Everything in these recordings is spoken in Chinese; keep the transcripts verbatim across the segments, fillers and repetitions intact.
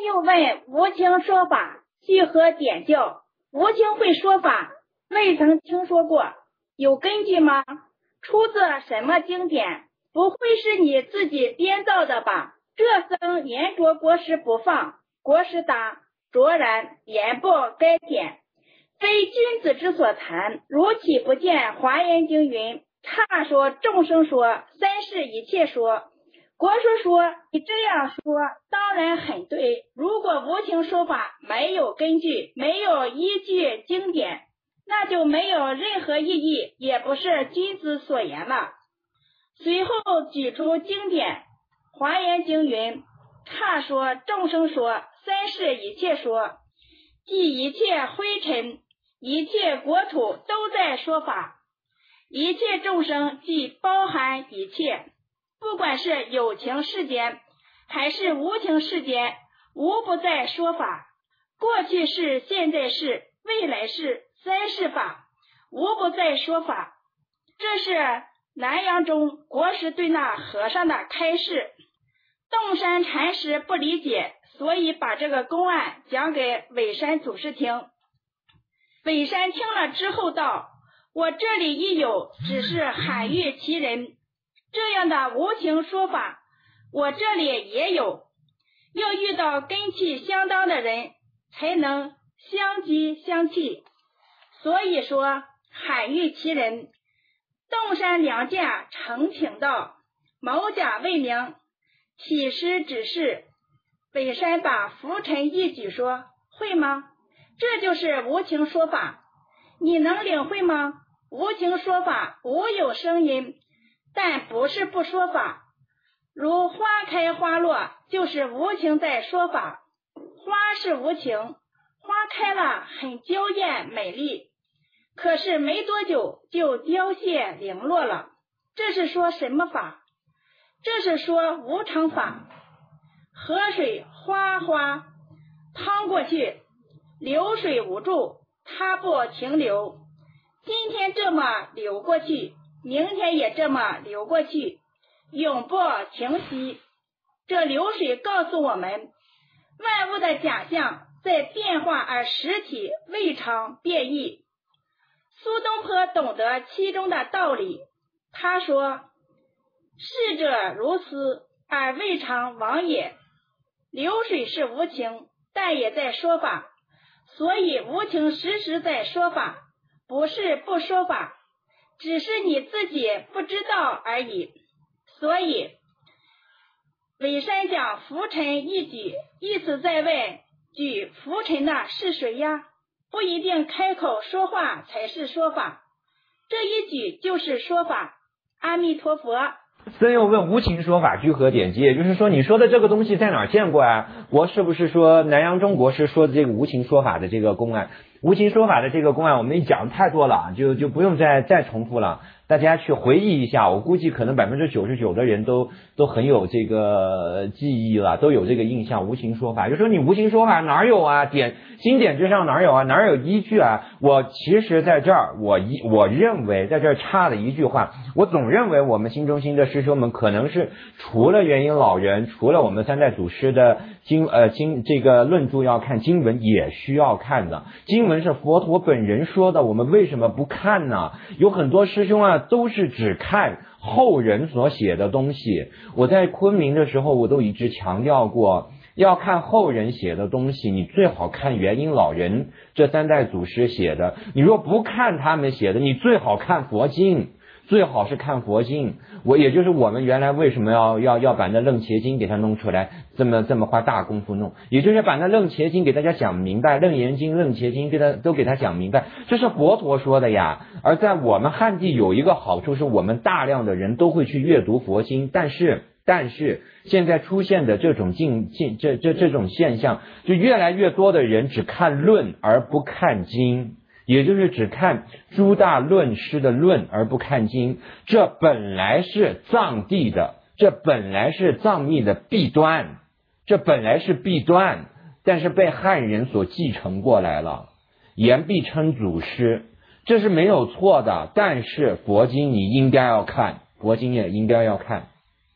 又问无情说法具何典教？无情会说法，未曾听说过，有根据吗？出自什么经典？不会是你自己编造的吧？这僧严着国师不放，国师答：卓然，言报该典，非君子之所谈。如岂不见华严经云：刹说，众生说，三世一切说。国师说：你这样说当然很对，如果无情说法没有根据，没有依据经典，那就没有任何意义，也不是君子所言了。随后举出经典，华严经云：刹说，众生说，三世一切说，即一切灰尘，一切国土都在说法，一切众生即包含一切，不管是有情世间还是无情世间，无不在说法。过去世、现在世、未来世三世法，无不在说法。这是南阳中国师对那和尚的开示。洞山禅师不理解，所以把这个公案讲给尾山祖师听。尾山听了之后道：我这里亦有，只是罕遇其人，这样的无情说法我这里也有，要遇到根器相当的人才能相激相契，所以说罕遇其人。洞山良驾承请道：某甲未明，起师指示。北山把拂尘一举说：会吗？这就是无情说法，你能领会吗？无情说法无有声音，但不是不说法，如花开花落，就是无情在说法。花是无情，花开了很娇艳美丽，可是没多久就凋谢零落了，这是说什么法？这是说无常法。河水哗哗淌过去，流水无助，它不停留，今天这么流过去，明天也这么流过去，永不停息。这流水告诉我们，万物的假象在变化，而实体未尝变异。苏东坡懂得其中的道理，他说：逝者如斯，而未尝往也。流水是无情，但也在说法，所以无情时时在说法，不是不说法，只是你自己不知道而已。所以尾山讲拂尘一举，意思在问举拂尘的是谁呀？不一定开口说话才是说法，这一举就是说法。阿弥陀佛。 僧又问无情说法具何典籍，也就是说你说的这个东西在哪儿见过啊？国师不是说南阳中国师说的这个无情说法的这个公案，无情说法的这个公案我们讲太多了，就就不用再再重复了，大家去回忆一下，我估计可能百分之九十九的人都都很有这个记忆了，都有这个印象。无情说法就说你无情说法哪有啊？典经典之上哪有啊？哪有依据啊？我其实在这儿我一我认为在这儿插了一句话，我总认为我们新中心的师兄们可能是除了元婴老人，除了我们三代祖师的经呃经这个论著要看，经文也需要看的。经文是佛陀本人说的，我们为什么不看呢？有很多师兄啊都是只看后人所写的东西。我在昆明的时候我都一直强调过，要看后人写的东西，你最好看元婴老人这三代祖师写的，你若不看他们写的，你最好看佛经，最好是看佛经。我也就是我们原来为什么要要要把那楞伽经给它弄出来，这么这么花大功夫弄，也就是把那楞伽经给大家讲明白，楞严经楞伽经给他都给他讲明白，这是佛陀说的呀。而在我们汉地有一个好处，是我们大量的人都会去阅读佛经，但是但是现在出现的这种境境这这这种现象，就越来越多的人只看论而不看经，也就是只看诸大论师的论而不看经。这本来是藏地的，这本来是藏密的弊端，这本来是弊端，但是被汉人所继承过来了，言必称祖师，这是没有错的。但是佛经你应该要看，佛经也应该要看。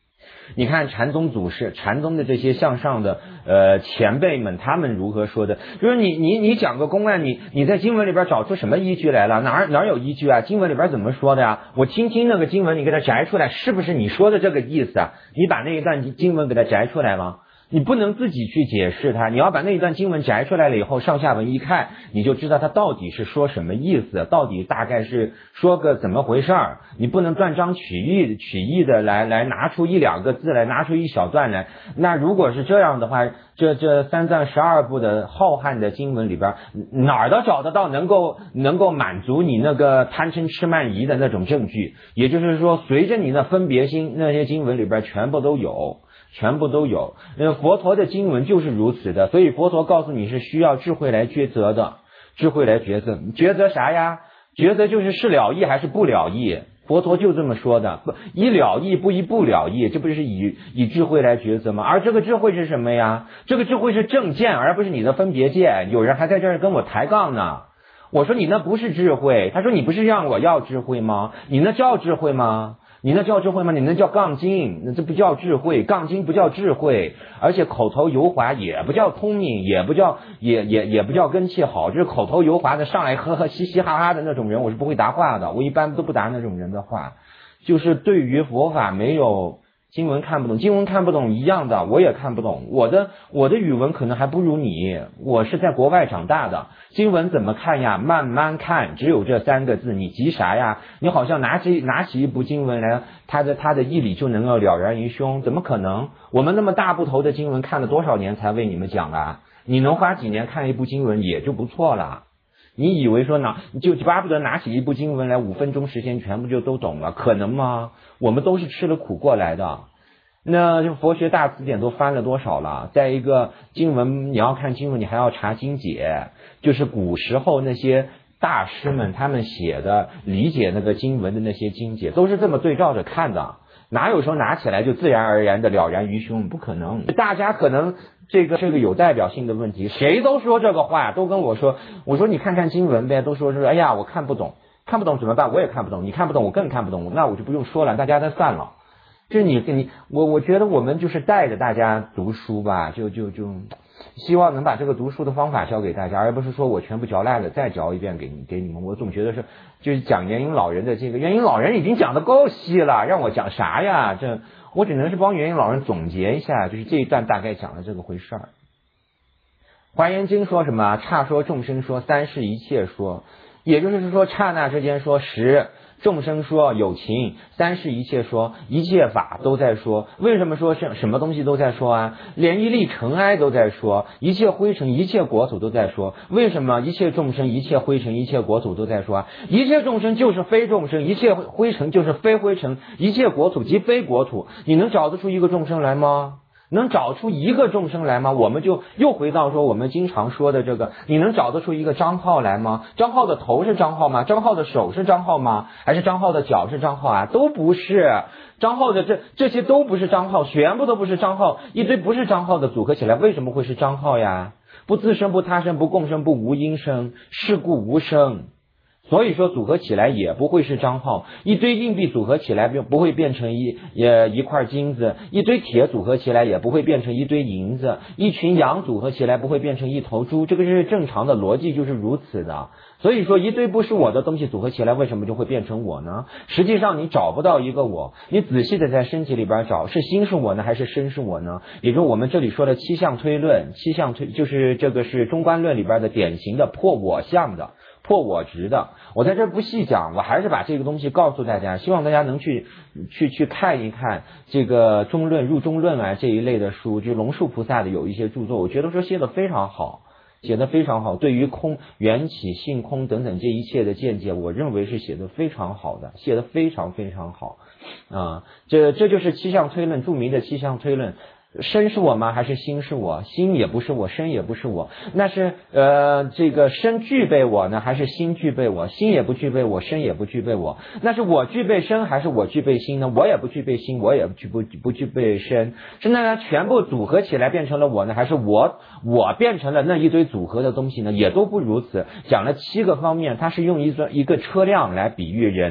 你看禅宗祖师、禅宗的这些向上的呃前辈们，他们如何说的？就是你你你讲个公案，你你在经文里边找出什么依据来了？哪儿哪儿有依据啊？经文里边怎么说的呀？我听听那个经文，你给它摘出来，是不是你说的这个意思啊？你把那一段经文给它摘出来了。你不能自己去解释它，你要把那一段经文摘出来了以后，上下文一看，你就知道它到底是说什么意思，到底大概是说个怎么回事儿。你不能断章取义取义的来来拿出一两个字来，拿出一小段来。那如果是这样的话，这这三藏十二部的浩瀚的经文里边，哪儿都找得到能够能够满足你那个贪嗔痴慢疑的那种证据。也就是说，随着你的分别心，那些经文里边全部都有。全部都有，呃，佛陀的经文就是如此的，所以佛陀告诉你是需要智慧来抉择的，智慧来抉择，抉择啥呀？抉择就是是了义还是不了义，佛陀就这么说的，不以了义不以不了义，这不是以以智慧来抉择吗？而这个智慧是什么呀？这个智慧是正见，而不是你的分别见。有人还在这儿跟我抬杠呢，我说你那不是智慧，他说你不是让我要智慧吗？你那叫智慧吗？你那叫智慧吗？你那叫杠精，那这不叫智慧，杠精不叫智慧，而且口头油滑也不叫聪明，也不叫也也也不叫根气好，就是口头油滑的上来呵呵嘻嘻哈哈的那种人，我是不会答话的，我一般都不答那种人的话。就是对于佛法没有经文看不懂，经文看不懂一样的，我也看不懂。我的我的语文可能还不如你，我是在国外长大的，经文怎么看呀？慢慢看，只有这三个字，你急啥呀？你好像拿起拿起一部经文来，它的它的义理就能够了然于胸，怎么可能？我们那么大部头的经文看了多少年才为你们讲啊？你能花几年看一部经文也就不错了。你以为说呢，就巴不得拿起一部经文来，五分钟时间全部就都懂了，可能吗？我们都是吃了苦过来的。那就佛学大词典都翻了多少了？再一个经文，你要看经文，你还要查经解，就是古时候那些大师们他们写的理解那个经文的那些经解，都是这么对照着看的。哪有说拿起来就自然而然的了然于胸？不可能。大家可能这个这个有代表性的问题，谁都说这个话，都跟我说，我说你看看经文呗，都说是哎呀我看不懂，看不懂怎么办？我也看不懂，你看不懂我更看不懂，那我就不用说了，大家再散了。就是你你我我觉得我们就是带着大家读书吧，就就就希望能把这个读书的方法教给大家，而不是说我全部嚼烂了再嚼一遍给你给你们。我总觉得是就是讲元婴老人的这个，元婴老人已经讲得够细了，让我讲啥呀？这我只能是帮元婴老人总结一下，就是这一段大概讲了这个回事儿。华严经说什么？刹说众生说，三世一切说，也就是说刹那之间说时。众生说有情，三世一切说，一切法都在说。为什么说是什么东西都在说啊？连一粒尘埃都在说，一切灰尘一切国土都在说。为什么一切众生一切灰尘一切国土都在说啊？一切众生就是非众生，一切灰尘就是非灰尘，一切国土即非国土。你能找得出一个众生来吗？能找出一个众生来吗？我们就又回到说我们经常说的这个，你能找得出一个张浩来吗？张浩的头是张浩吗？张浩的手是张浩吗？还是张浩的脚是张浩啊？都不是。张浩的这这些都不是张浩，全部都不是张浩，一堆不是张浩的组合起来，为什么会是张浩呀？不自生不他生不共生不无因生，是故无生。所以说组合起来也不会是张浩，一堆硬币组合起来不会变成一也一块金子，一堆铁组合起来也不会变成一堆银子，一群羊组合起来不会变成一头猪，这个是正常的逻辑，就是如此的。所以说一堆不是我的东西组合起来为什么就会变成我呢？实际上你找不到一个我，你仔细的在身体里边找，是心是我呢还是身是我呢？也就是我们这里说的七项推论，七项推就是这个是中观论里边的典型的破我相的破我执的。我在这不细讲，我还是把这个东西告诉大家，希望大家能去去去看一看这个中论入中论啊这一类的书，就龙树菩萨的有一些著作，我觉得说写的非常好，写的非常好，对于空缘起性空等等这一切的见解，我认为是写的非常好的，写的非常非常好啊。这这就是七项推论，著名的七项推论。身是我吗？还是心是我？心也不是我，身也不是我。那是呃，这个身具备我呢，还是心具备我？心也不具备我，身也不具备我。那是我具备身，还是我具备心呢？我也不具备心，我也不具不不具备身。是那全部组合起来变成了我呢，还是我我变成了那一堆组合的东西呢？也都不如此。讲了七个方面，它是用一个一个车辆来比喻人。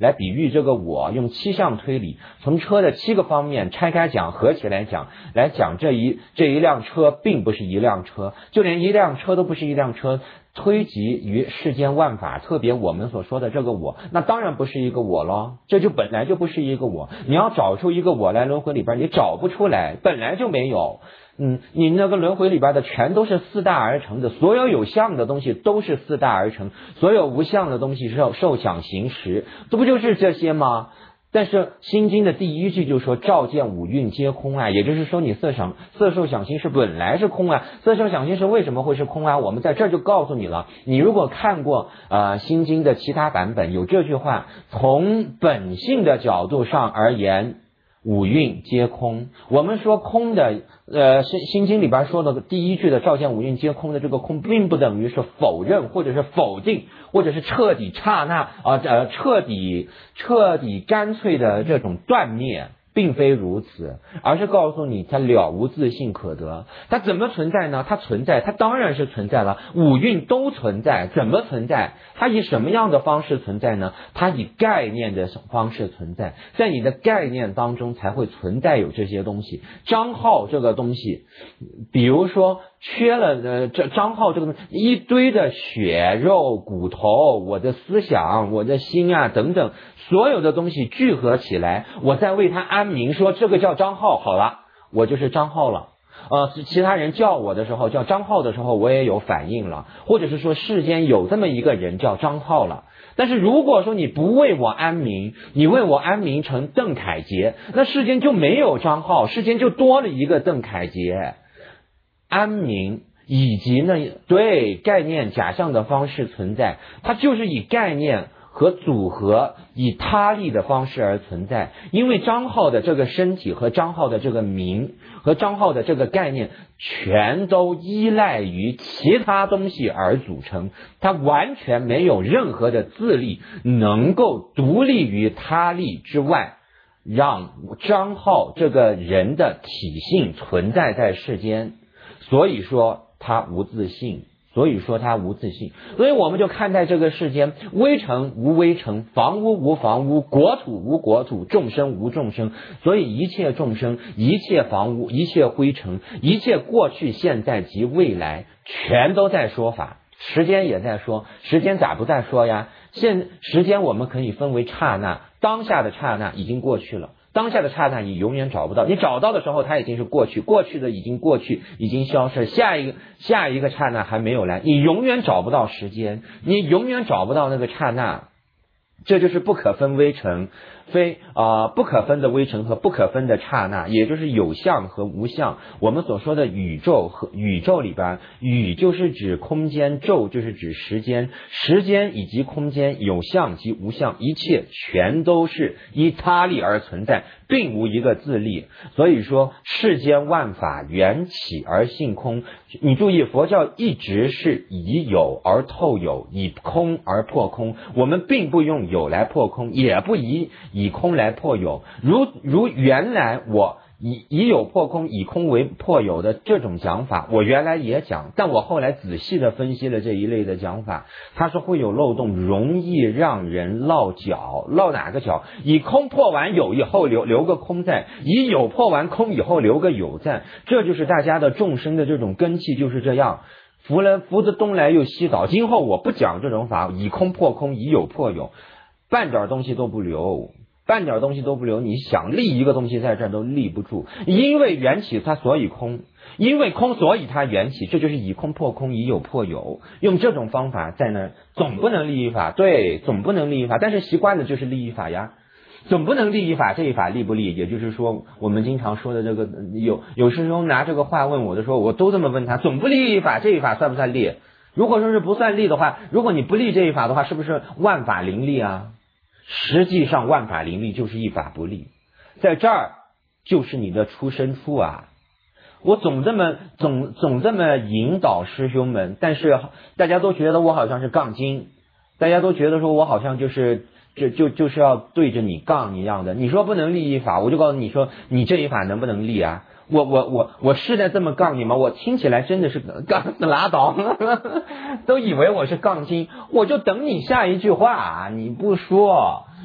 来比喻这个我，用七项推理，从车的七个方面拆开讲，合起来讲，来讲这一这一辆车并不是一辆车，就连一辆车都不是一辆车，推及于世间万法，特别我们所说的这个我，那当然不是一个我咯，这就本来就不是一个我，你要找出一个我来轮回里边，你找不出来，本来就没有。嗯，你那个轮回里边的全都是四大而成的，所有有相的东西都是四大而成，所有无相的东西是受想行识，这不就是这些吗？但是心经的第一句就说照见五蕴皆空啊，也就是说你色想色受想行识本来是空啊，色受想行识为什么会是空啊？我们在这儿就告诉你了，你如果看过呃心经的其他版本，有这句话，从本性的角度上而言，五蕴皆空。我们说空的呃心心经里边说的第一句的照见五蕴皆空的这个空，并不等于是否认或者是否定或者是彻底刹那啊呃彻底彻底干脆的这种断灭，并非如此，而是告诉你它了无自性可得。它怎么存在呢？它存在，它当然是存在了，五蕴都存在。怎么存在？它以什么样的方式存在呢？它以概念的方式存在，在你的概念当中才会存在有这些东西。章号这个东西，比如说缺了呃这章号这个东西，一堆的血肉骨头，我的思想，我的心啊等等，所有的东西聚合起来，我再为它安名，说这个叫章号，好了，我就是章号了。呃，其他人叫我的时候，叫张浩的时候，我也有反应了，或者是说世间有这么一个人叫张浩了。但是如果说你不为我安名，你为我安名成邓凯杰，那世间就没有张浩，世间就多了一个邓凯杰。安名以及呢对概念假象的方式存在，它就是以概念和组合以他力的方式而存在。因为张浩的这个身体和张浩的这个名和张浩的这个概念全都依赖于其他东西而组成，它完全没有任何的自力能够独立于他力之外，让张浩这个人的体性存在在世间。所以说他无自性，所以说他无自性，所以我们就看待这个世间，微尘无微尘，房屋无房屋，国土无国土，众生无众生。所以一切众生，一切房屋，一切灰尘，一切过去现在及未来，全都在说法。时间也在说，时间咋不在说呀？现时间我们可以分为刹那，当下的刹那已经过去了，当下的刹那你永远找不到，你找到的时候它已经是过去，过去的已经过去，已经消失，下一个下一个刹那还没有来，你永远找不到时间，你永远找不到那个刹那。这就是不可分微尘，非啊、呃、不可分的微尘和不可分的刹那，也就是有相和无相。我们所说的宇宙和宇宙里边，宇就是指空间，宙就是指时间，时间以及空间，有相及无相，一切全都是依他力而存在，并无一个自力。所以说世间万法缘起而性空。你注意，佛教一直是以有而透有，以空而破空。我们并不用有来破空，也不以以空来破有。如如原来我以以有破空，以空为破有的这种讲法，我原来也讲，但我后来仔细的分析了这一类的讲法，它是会有漏洞，容易让人落脚。落哪个脚？以空破完有以后留留个空在，以有破完空以后留个有在，这就是大家的众生的这种根气，就是这样。福来福子东来又西倒，今后我不讲这种法，以空破空，以有破有，半点东西都不留。半点东西都不留，你想立一个东西在这儿都立不住，因为缘起它所以空，因为空所以它缘起，这就是以空破空，以有破有。用这种方法在那儿总不能立一法，对，总不能立一法，但是习惯了就是立一法呀，总不能立一法，这一法立不立？也就是说我们经常说的这个，有有时候拿这个话问我的时候，我都这么问他，总不立一法，这一法算不算立？如果说是不算立的话，如果你不立这一法的话，是不是万法零立啊？实际上万法零立就是一法不立，在这儿就是你的出身处啊。我总这么总总这么引导师兄们，但是大家都觉得我好像是杠精，大家都觉得说我好像就是就就就是要对着你杠一样的。你说不能立一法，我就告诉你说你这一法能不能立啊？我我我我是在这么杠你吗？我听起来真的是杠死拉倒，都以为我是杠精，我就等你下一句话，你不说，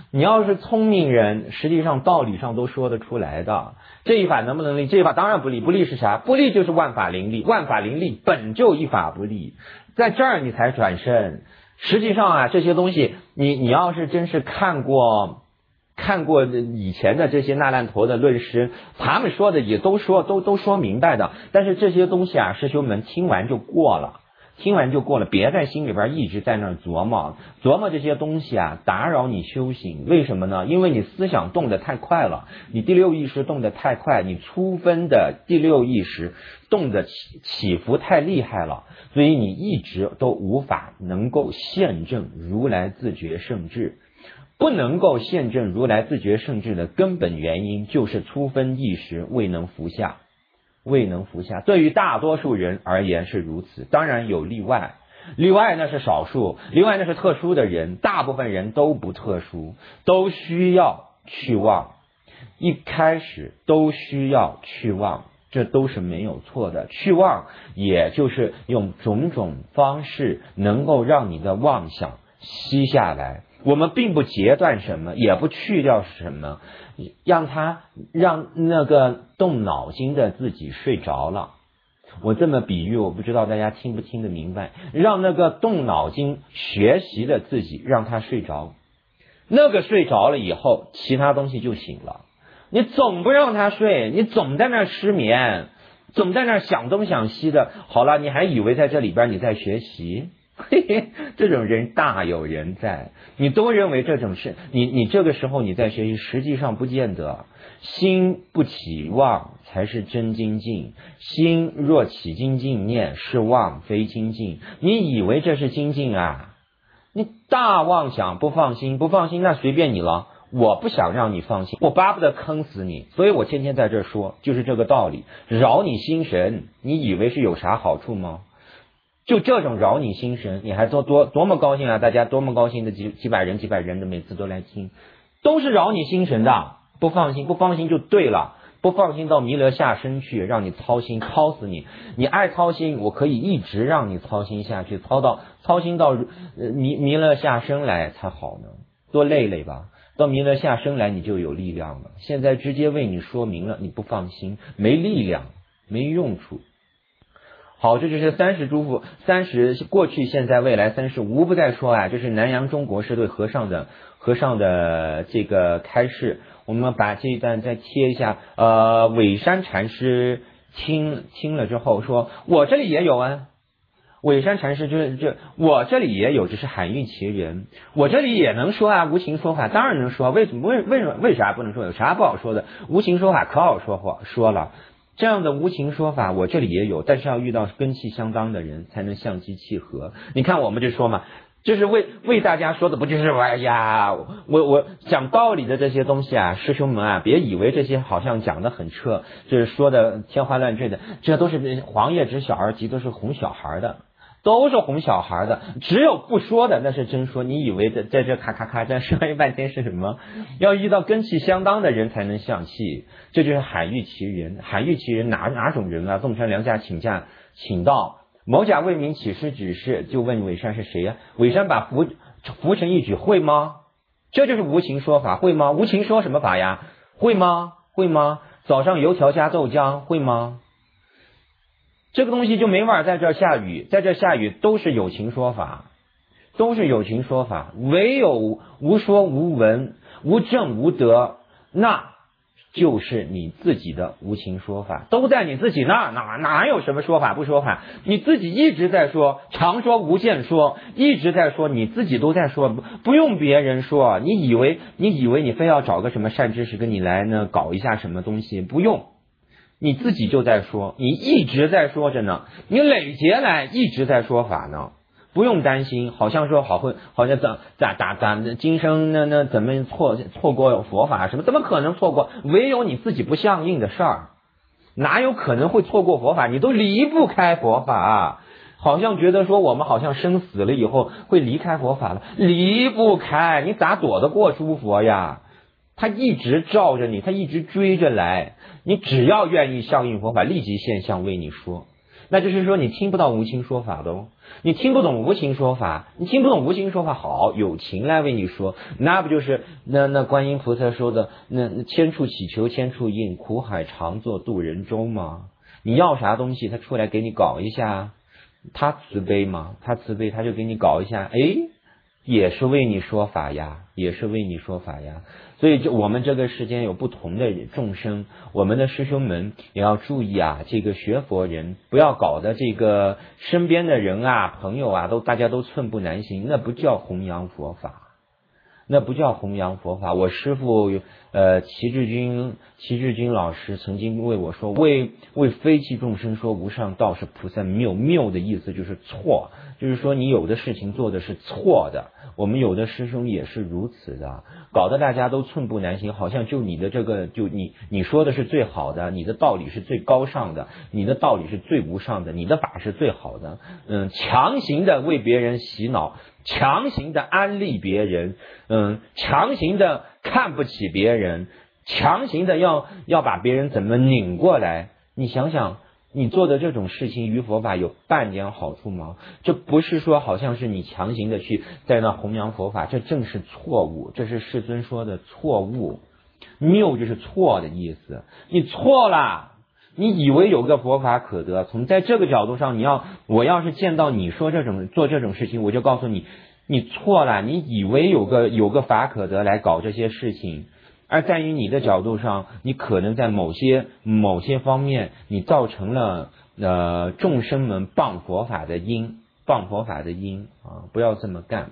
你要是聪明人，实际上道理上都说得出来的。这一法能不能立？这一法当然不立。不立是啥？不立就是万法林立，万法林立本就一法不立，在这儿你才转身。实际上啊，这些东西你你要是真是看过看过以前的这些那烂陀的论师，他们说的也都说都都说明白的。但是这些东西啊，师兄们听完就过了。听完就过了，别在心里边一直在那儿琢磨琢磨这些东西啊，打扰你修行。为什么呢？因为你思想动得太快了，你第六意识动得太快，你粗分的第六意识动得起起伏太厉害了，所以你一直都无法能够现证如来自觉圣智。不能够现证如来自觉圣智的根本原因，就是粗分意识未能伏下。未能服下，对于大多数人而言是如此，当然有例外，例外那是少数，例外那是特殊的人，大部分人都不特殊，都需要去忘，一开始都需要去忘，这都是没有错的。去忘也就是用种种方式能够让你的妄想息下来，我们并不截断什么，也不去掉什么，让他让那个动脑筋的自己睡着了。我这么比喻，我不知道大家听不听得明白。让那个动脑筋学习的自己让他睡着，那个睡着了以后，其他东西就醒了。你总不让他睡，你总在那儿失眠，总在那儿想东想西的，好了，你还以为在这里边你在学习。嘿嘿，这种人大有人在，你都认为这种事，你你这个时候你在学习，实际上不见得。心不起妄才是真精进，心若起精进念是妄非精进。你以为这是精进啊？你大妄想不放心，不放心那随便你了。我不想让你放心，我巴不得坑死你，所以我天天在这说，就是这个道理，扰你心神，你以为是有啥好处吗？就这种扰你心神，你还多多多么高兴啊！大家多么高兴的几几百人几百人的每次都来听，都是扰你心神的。不放心，不放心就对了，不放心到弥勒下生去，让你操心，操死你。你爱操心，我可以一直让你操心下去，操到操心到呃弥弥勒下生来才好呢，多累累吧。到弥勒下生来你就有力量了。现在直接为你说明了，你不放心，没力量，没用处。好，这就是三十诸佛，三十过去现在未来三十无不在说啊，这是南洋中国是对和尚的和尚的这个开示。我们把这一段再贴一下。呃，尾山禅师听听了之后说，我这里也有啊。尾山禅师就是这，我这里也有，只是罕遇其人。我这里也能说啊，无情说法当然能说，为什么为为什么为啥不能说？有啥不好说的？无情说法可好说话说了。这样的无情说法我这里也有，但是要遇到根器相当的人才能相机契合。你看我们就说嘛，就是为为大家说的，不就是哎呀，我我讲道理的这些东西啊，师兄们啊，别以为这些好像讲的很彻，就是说的天花乱坠的，这都是黄叶知小儿急，都是哄小孩的。都是哄小孩的，只有不说的那是真说。你以为在在这咔咔咔这说了半天是什么？要遇到根器相当的人才能相气，这就是罕遇其人。罕遇其人哪哪种人啊？纵山良家请假请到某甲为民起师指示，就问尾山是谁呀、啊？尾山把拂拂尘一举，会吗？这就是无情说法，会吗？无情说什么法呀？会吗？会吗？早上油条加豆浆，会吗？这个东西就没法在这下雨，在这下雨都是有情说法，都是有情说法，唯有无说无闻无证无得，那就是你自己的无情说法，都在你自己那儿，哪哪有什么说法不说法？你自己一直在说，常说无间说，一直在说，你自己都在说，不不用别人说。你以为你以为你非要找个什么善知识跟你来呢搞一下什么东西？不用。你自己就在说，你一直在说着呢，你累劫来一直在说法呢，不用担心。好像说好会，好像咋咋咋咋今生那那怎么错错过佛法什么？怎么可能错过？唯有你自己不相应的事儿，哪有可能会错过佛法？你都离不开佛法，好像觉得说我们好像生死了以后会离开佛法了，离不开，你咋躲得过诸佛呀？他一直照着你，他一直追着来，你只要愿意相应佛法，立即现象为你说。 那就是说你听不到无情说法的哦，你听不懂无情说法，你听不懂无情说法，好，有情来为你说，那不就是那那观音菩萨说的那那千处祈求千处应，苦海常作渡人舟吗？你要啥东西他出来给你搞一下，他慈悲吗？他慈悲他就给你搞一下，诶，也是为你说法呀，也是为你说法呀。所以就我们这个世间有不同的众生，我们的师兄们也要注意啊，这个学佛人不要搞得这个身边的人啊朋友啊都大家都寸步难行，那不叫弘扬佛法，那不叫弘扬佛法。我师父呃齐志军齐志军老师曾经为我说，为为非气众生说无上道是菩萨谬，谬的意思就是错，就是说你有的事情做的是错的，我们有的师兄也是如此的，搞得大家都寸步难行，好像就你的这个就你你说的是最好的，你的道理是最高尚的，你的道理是最无上的，你的法是最好的，嗯，强行的为别人洗脑，强行的安利别人，嗯，强行的看不起别人，强行的要要把别人怎么拧过来，你想想你做的这种事情于佛法有半点好处吗？这不是说好像是你强行的去在那弘扬佛法，这正是错误，这是世尊说的错误，谬就是错的意思，你错了，你以为有个佛法可得，从在这个角度上，你要我要是见到你说这种做这种事情，我就告诉你，你错了，你以为有个有个法可得来搞这些事情，而在于你的角度上，你可能在某些某些方面，你造成了呃众生们谤佛法的因，谤佛法的因啊，不要这么干。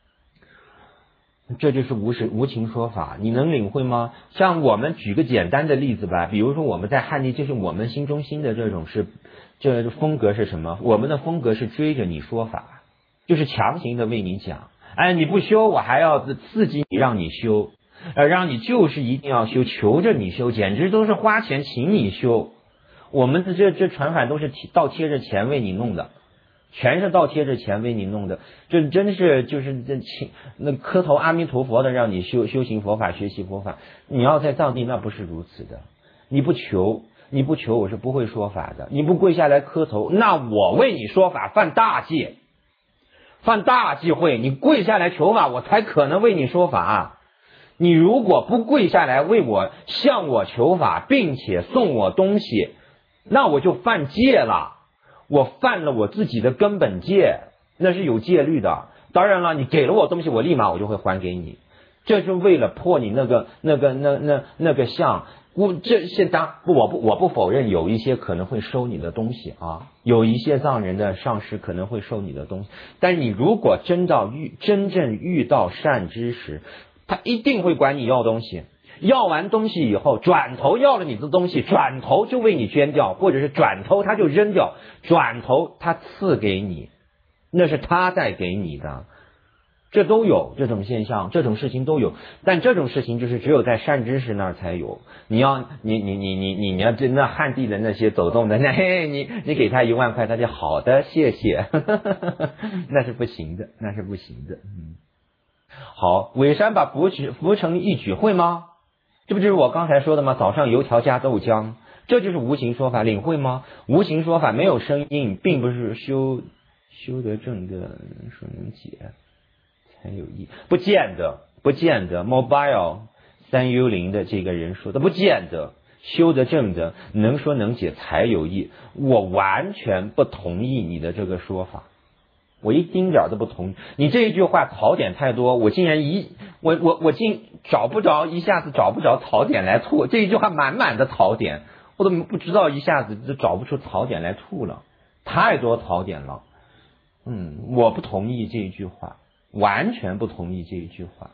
这就是无实无情说法，你能领会吗？像我们举个简单的例子吧，比如说我们在汉地，就是我们心中心的这种是这风格是什么？我们的风格是追着你说法，就是强行的为你讲，哎，你不修，我还要刺激你让你修。呃，让你就是一定要修，求着你修，简直都是花钱请你修。我们的这这传法都是倒贴着钱为你弄的，全是倒贴着钱为你弄的，这真是就是这请那磕头阿弥陀佛的让你修修行佛法，学习佛法。你要在藏地那不是如此的，你不求你不求我是不会说法的，你不跪下来磕头，那我为你说法犯大戒，犯大忌讳。你跪下来求法，我才可能为你说法。你如果不跪下来为我向我求法，并且送我东西，那我就犯戒了，我犯了我自己的根本戒，那是有戒律的。当然了，你给了我东西，我立马我就会还给你，这是为了破你那个那个那那那个相。我这些当我不我不否认有一些可能会收你的东西啊，有一些藏人的上师可能会收你的东西，但是你如果真到遇真正遇到善知识，他一定会管你要东西，要完东西以后转头要了你的东西，转头就为你捐掉，或者是转头他就扔掉，转头他赐给你，那是他在给你的，这都有这种现象，这种事情都有。但这种事情就是只有在善知识那儿才有。你要你你你你你你要那汉地的那些走动的，那嘿你你给他一万块，他就好的谢谢，那是不行的，那是不行的。嗯。好，尾山把福举福成一举会吗？这不就是我刚才说的吗？早上油条加豆浆，这就是无形说法，领会吗？无形说法没有声音，并不是修修得正的说能解才有益，不见得，不见得。Mobile 三幽灵的这个人说的不见得，修得正的能说能解才有益，我完全不同意你的这个说法。我一丁点都不同意，你这一句话槽点太多，我竟然一我我我竟找不着，一下子找不着槽点来吐，这一句话满满的槽点，我都不知道一下子就找不出槽点来吐了，太多槽点了。嗯，我不同意这一句话，完全不同意这一句话。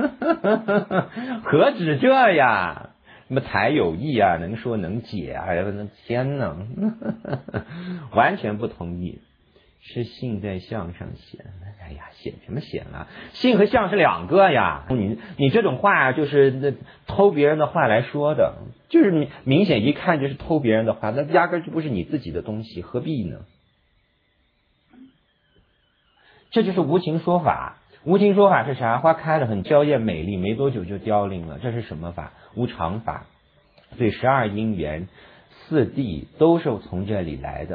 何止这呀？什么才有益啊？能说能解啊？天哪，完全不同意。是性在相上显，哎呀，显什么显啊？性和相是两个呀。你你这种话就是偷别人的话来说的，就是明明显一看就是偷别人的话，那压根就不是你自己的东西，何必呢？这就是无情说法。无情说法是啥？花开了很娇艳美丽，没多久就凋零了，这是什么法？无常法。所以十二因缘四谛都是从这里来的。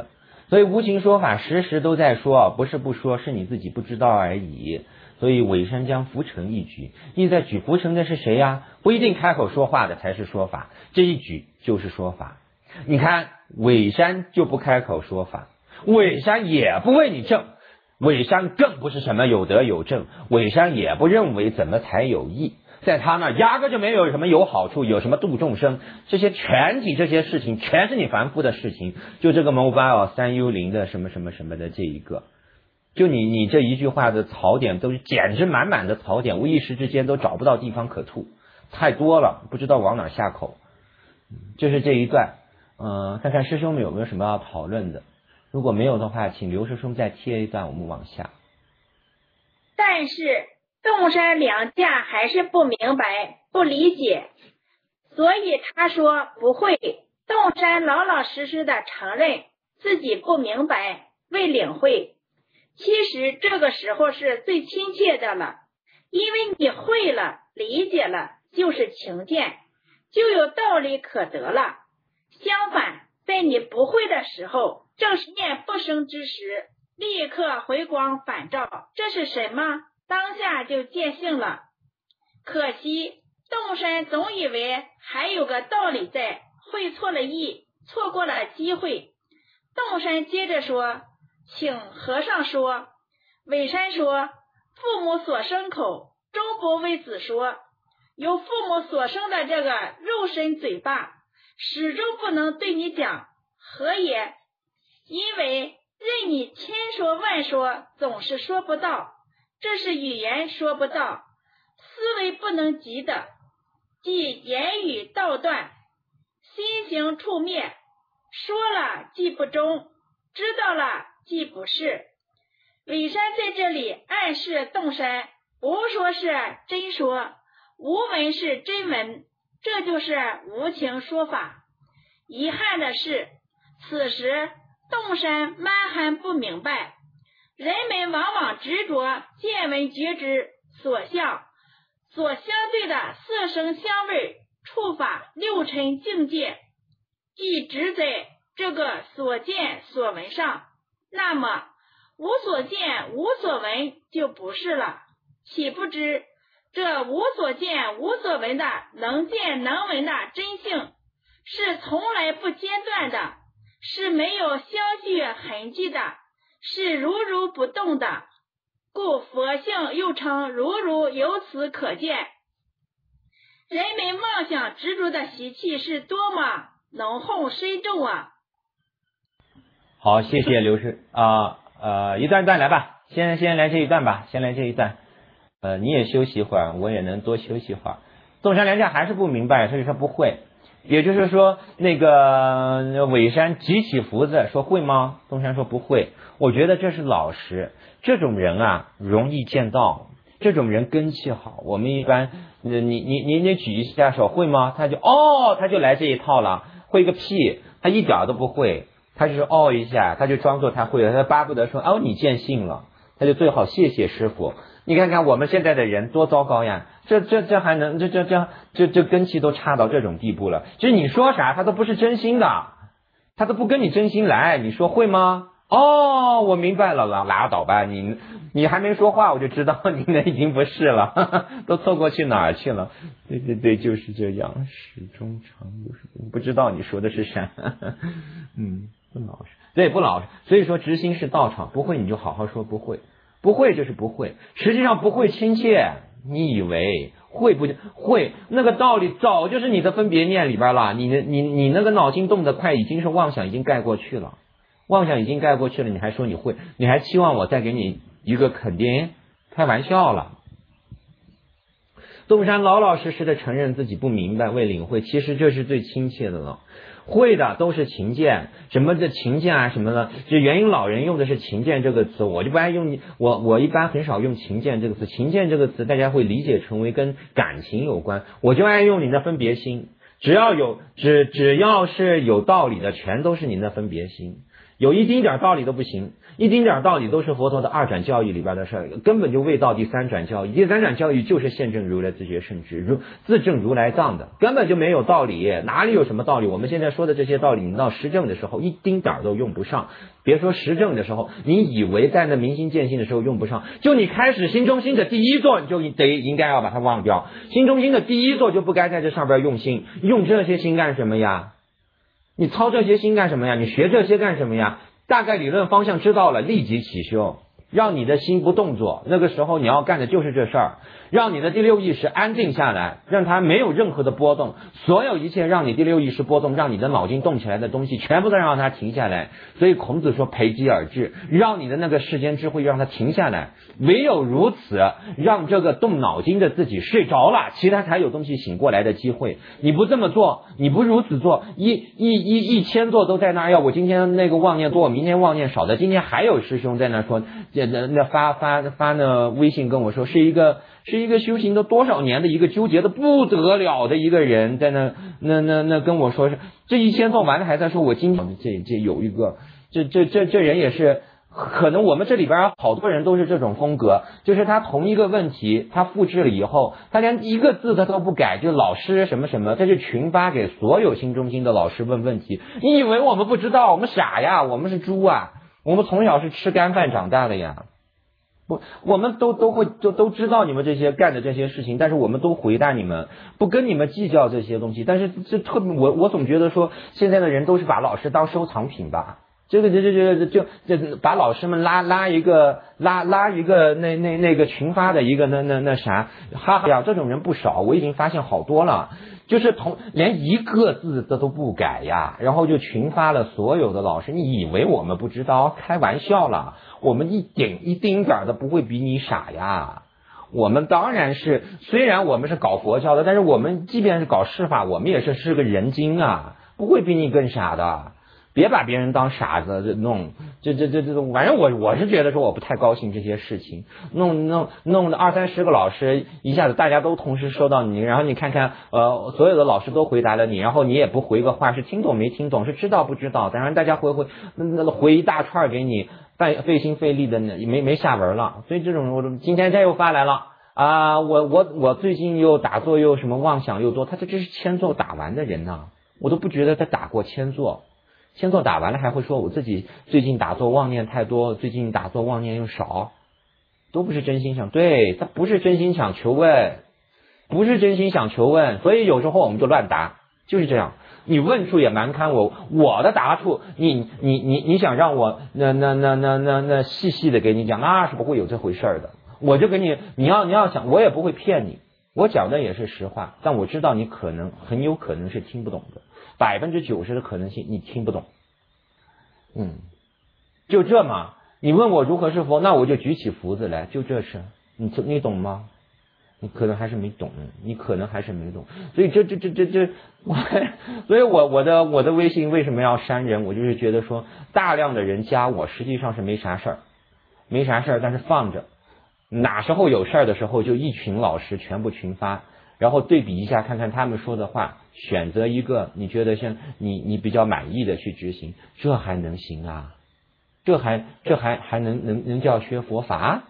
所以无情说法时时都在说，不是不说，是你自己不知道而已。所以韦山将浮城一举，意在举浮城的是谁呀？不一定开口说话的才是说法，这一举就是说法。你看韦山就不开口说法，韦山也不为你正，韦山更不是什么有德有正，韦山也不认为怎么才有益，在他那压根就没有什么有好处，有什么度众生，这些全体这些事情全是你凡夫的事情。就这个 mobile 三幽灵的什么什么什么的这一个，就你你这一句话的槽点都是简直满满的槽点，无一时之间都找不到地方可吐，太多了，不知道往哪下口。就是这一段，嗯、呃，看看师兄们有没有什么要讨论的，如果没有的话，请刘师兄再贴一段，我们往下。 但是洞山良价还是不明白不理解，所以他说不会。洞山老老实实的承认自己不明白未领会，其实这个时候是最亲切的了，因为你会了理解了就是情见，就有道理可得了。相反，在你不会的时候，正是念不生之时，立刻回光返照，这是什么？当下就见性了。可惜洞山总以为还有个道理在，会错了意，错过了机会。洞山接着说，请和尚说。韦山说，父母所生口，终不为子说，有父母所生的这个肉身嘴巴，始终不能对你讲，何也？因为任你千说万说，总是说不到，这是语言说不到，思维不能及的，即言语道断，心行处灭，说了即不中，知道了即不是。韦山在这里暗示洞山，无说是真说，无闻是真闻，这就是无情说法。遗憾的是，此时洞山蛮还不明白，人们往往执着见闻觉知所相所相对的色声香味触法六尘境界，即只在这个所见所闻上，那么无所见无所闻就不是了。岂不知这无所见无所闻的能见能闻的真性是从来不间断的，是没有相续痕迹的，是如如不动的，故佛性又称如如，由此可见人们妄想执着的习气是多么浓厚深重啊。 好，谢谢刘师啊。呃，一段一段来吧，先先来这一段吧，先来这一段。呃，你也休息一会儿，我也能多休息一会儿。洞山良价还是不明白，所以说不会。也就是说，那个韦山举起福子说会吗？洞山说不会。我觉得这是老实，这种人啊容易见到，这种人根气好。我们一般，你你你你举一下手会吗？他就哦，他就来这一套了，会个屁，他一点都不会。他就是哦一下，他就装作他会了，他巴不得说哦你见性了，他就最好谢谢师傅。你看看我们现在的人多糟糕呀，这这这还能这这这这这根气都差到这种地步了，就是你说啥他都不是真心的，他都不跟你真心来，你说会吗？哦，我明白了，拉拉倒吧，你你还没说话我就知道你那已经不是了，哈哈，都错过去哪儿去了？对对对，就是这样，始终长不是，不知道你说的是啥，呵呵嗯。不老实，对，不老实。所以说执行是道场，不会你就好好说不会，不会就是不会。实际上不会亲切，你以为会不会？那个道理早就是你的分别念里边了，你的你你那个脑筋动得快，已经是妄想已经盖过去了，妄想已经盖过去了，你还说你会，你还期望我再给你一个肯定？开玩笑了。洞山老老实实的承认自己不明白未领会，其实这是最亲切的了。会的都是情见，什么的情见啊什么的，就元婴老人用的是情见这个词，我就不爱用，我我一般很少用情见这个词。情见这个词大家会理解成为跟感情有关，我就爱用你的分别心，只要有只只要是有道理的全都是你的分别心。 有一丁点道理都不行，一丁点道理都是佛陀的二转教义里边的事儿，根本就未到第三转教义。第三转教义就是现证如来自觉圣智，如自证如来藏的，根本就没有道理，哪里有什么道理？我们现在说的这些道理，你到实证的时候一丁点都用不上。别说实证的时候，你以为在那明心见性的时候用不上，就你开始心中心的第一座，你就得应该要把它忘掉。心中心的第一座就不该在这上边用心，用这些心干什么呀？你操这些心干什么呀？你学这些干什么呀？大概理论方向知道了，立即起修，让你的心不动作。那个时候你要干的就是这事儿，让你的第六意识安静下来，让它没有任何的波动，所有一切让你第六意识波动，让你的脑筋动起来的东西，全部都让它停下来。所以孔子说培己而治，让你的那个世间智慧让它停下来，唯有如此，让这个动脑筋的自己睡着了，其他才有东西醒过来的机会。你不这么做，你不如此做，一一一一千座都在那儿，要我今天那个妄念多，我明天妄念少的。今天还有师兄在那说，那那发发发那微信跟我说，是一个是一个修行了多少年的一个纠结的不得了的一个人，在那那那那跟我说，是这一千座完了还在说，我今天这这有一个这这这这人也是。可能我们这里边好多人都是这种风格，就是他同一个问题他复制了以后，他连一个字他都不改，就老师什么什么，他就群发给所有新中心的老师问问题。你以为我们不知道？我们傻呀，我们是猪啊，我们从小是吃干饭长大的呀。不，我们都都会都都知道你们这些干的这些事情，但是我们都回答你们，不跟你们计较这些东西。但是这特别，我我总觉得说现在的人都是把老师当收藏品吧。这个这这这就就把老师们拉拉一个拉拉一个那那那个群发的一个那那那啥，哈哈呀，这种人不少，我已经发现好多了，就是同连一个字的都不改呀，然后就群发了所有的老师。你以为我们不知道？开玩笑了，我们一点一丁点的不会比你傻呀。我们当然是，虽然我们是搞佛教的，但是我们即便是搞释法，我们也是是个人精啊，不会比你更傻的。别把别人当傻子这弄，这这这这种，反正我我是觉得说我不太高兴这些事情，弄弄弄的二三十个老师一下子大家都同时收到你，然后你看看呃所有的老师都回答了你，然后你也不回个话，是听懂没听懂，是知道不知道，当然大家回回那那回一大串给你，费费心费力的没没下文了。所以这种我今天他又发来了啊，我我我最近又打坐又什么妄想又多，他这这是千座打完的人呐，我都不觉得他打过千座。千座打完了还会说我自己最近打坐妄念太多，最近打坐妄念又少，都不是真心想，对，他不是真心想求问，不是真心想求问，所以有时候我们就乱答，就是这样。你问处也蛮看我，我的答处，你你你你想让我那那那那那那细细的给你讲，那是不会有这回事的。我就给你，你要你要想，我也不会骗你，我讲的也是实话，但我知道你可能很有可能是听不懂的。百分之九十的可能性你听不懂，嗯，就这嘛。你问我如何是佛，那我就举起福子来，就这事，你你懂吗？你可能还是没懂，你可能还是没懂。所以这这这这这，我，所以我我的我的微信为什么要删人？我就是觉得说，大量的人加我，实际上是没啥事儿，没啥事儿，但是放着，哪时候有事儿的时候，就一群老师全部群发。然后对比一下，看看他们说的话，选择一个你觉得像你你比较满意的去执行，这还能行啊？这还这还还能能能叫学佛法？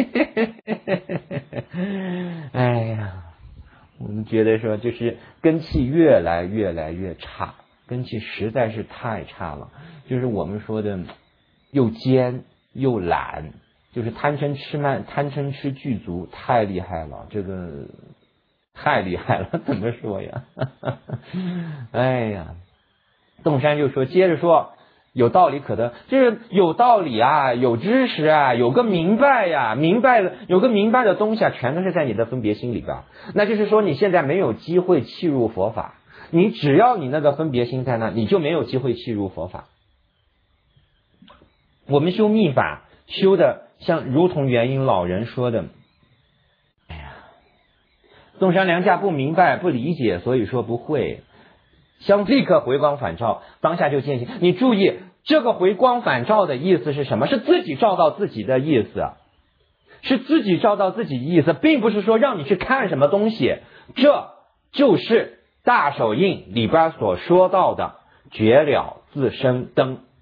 哎呀，我们觉得说就是根气越来越来越差，根气实在是太差了。就是我们说的又奸又懒，就是贪嗔痴慢贪嗔痴具足，太厉害了，这个。太厉害了，怎么说呀？哎呀，洞山就说，接着说，有道理可得，就是有道理啊，有知识啊，有个明白呀，明白了，有个明白的东西啊，全都是在你的分别心里边。那就是说，你现在没有机会契入佛法，你只要你那个分别心在那，你就没有机会契入佛法。我们修密法，修的像如同元婴老人说的。洞山良价不明白不理解，所以说不会，想立刻回光返照，当下就见性。你注意这个回光返照的意思是什么？是自己照到自己的意思，是自己照到自己的意思，并不是说让你去看什么东西。这就是大手印里边所说到的绝了自身灯。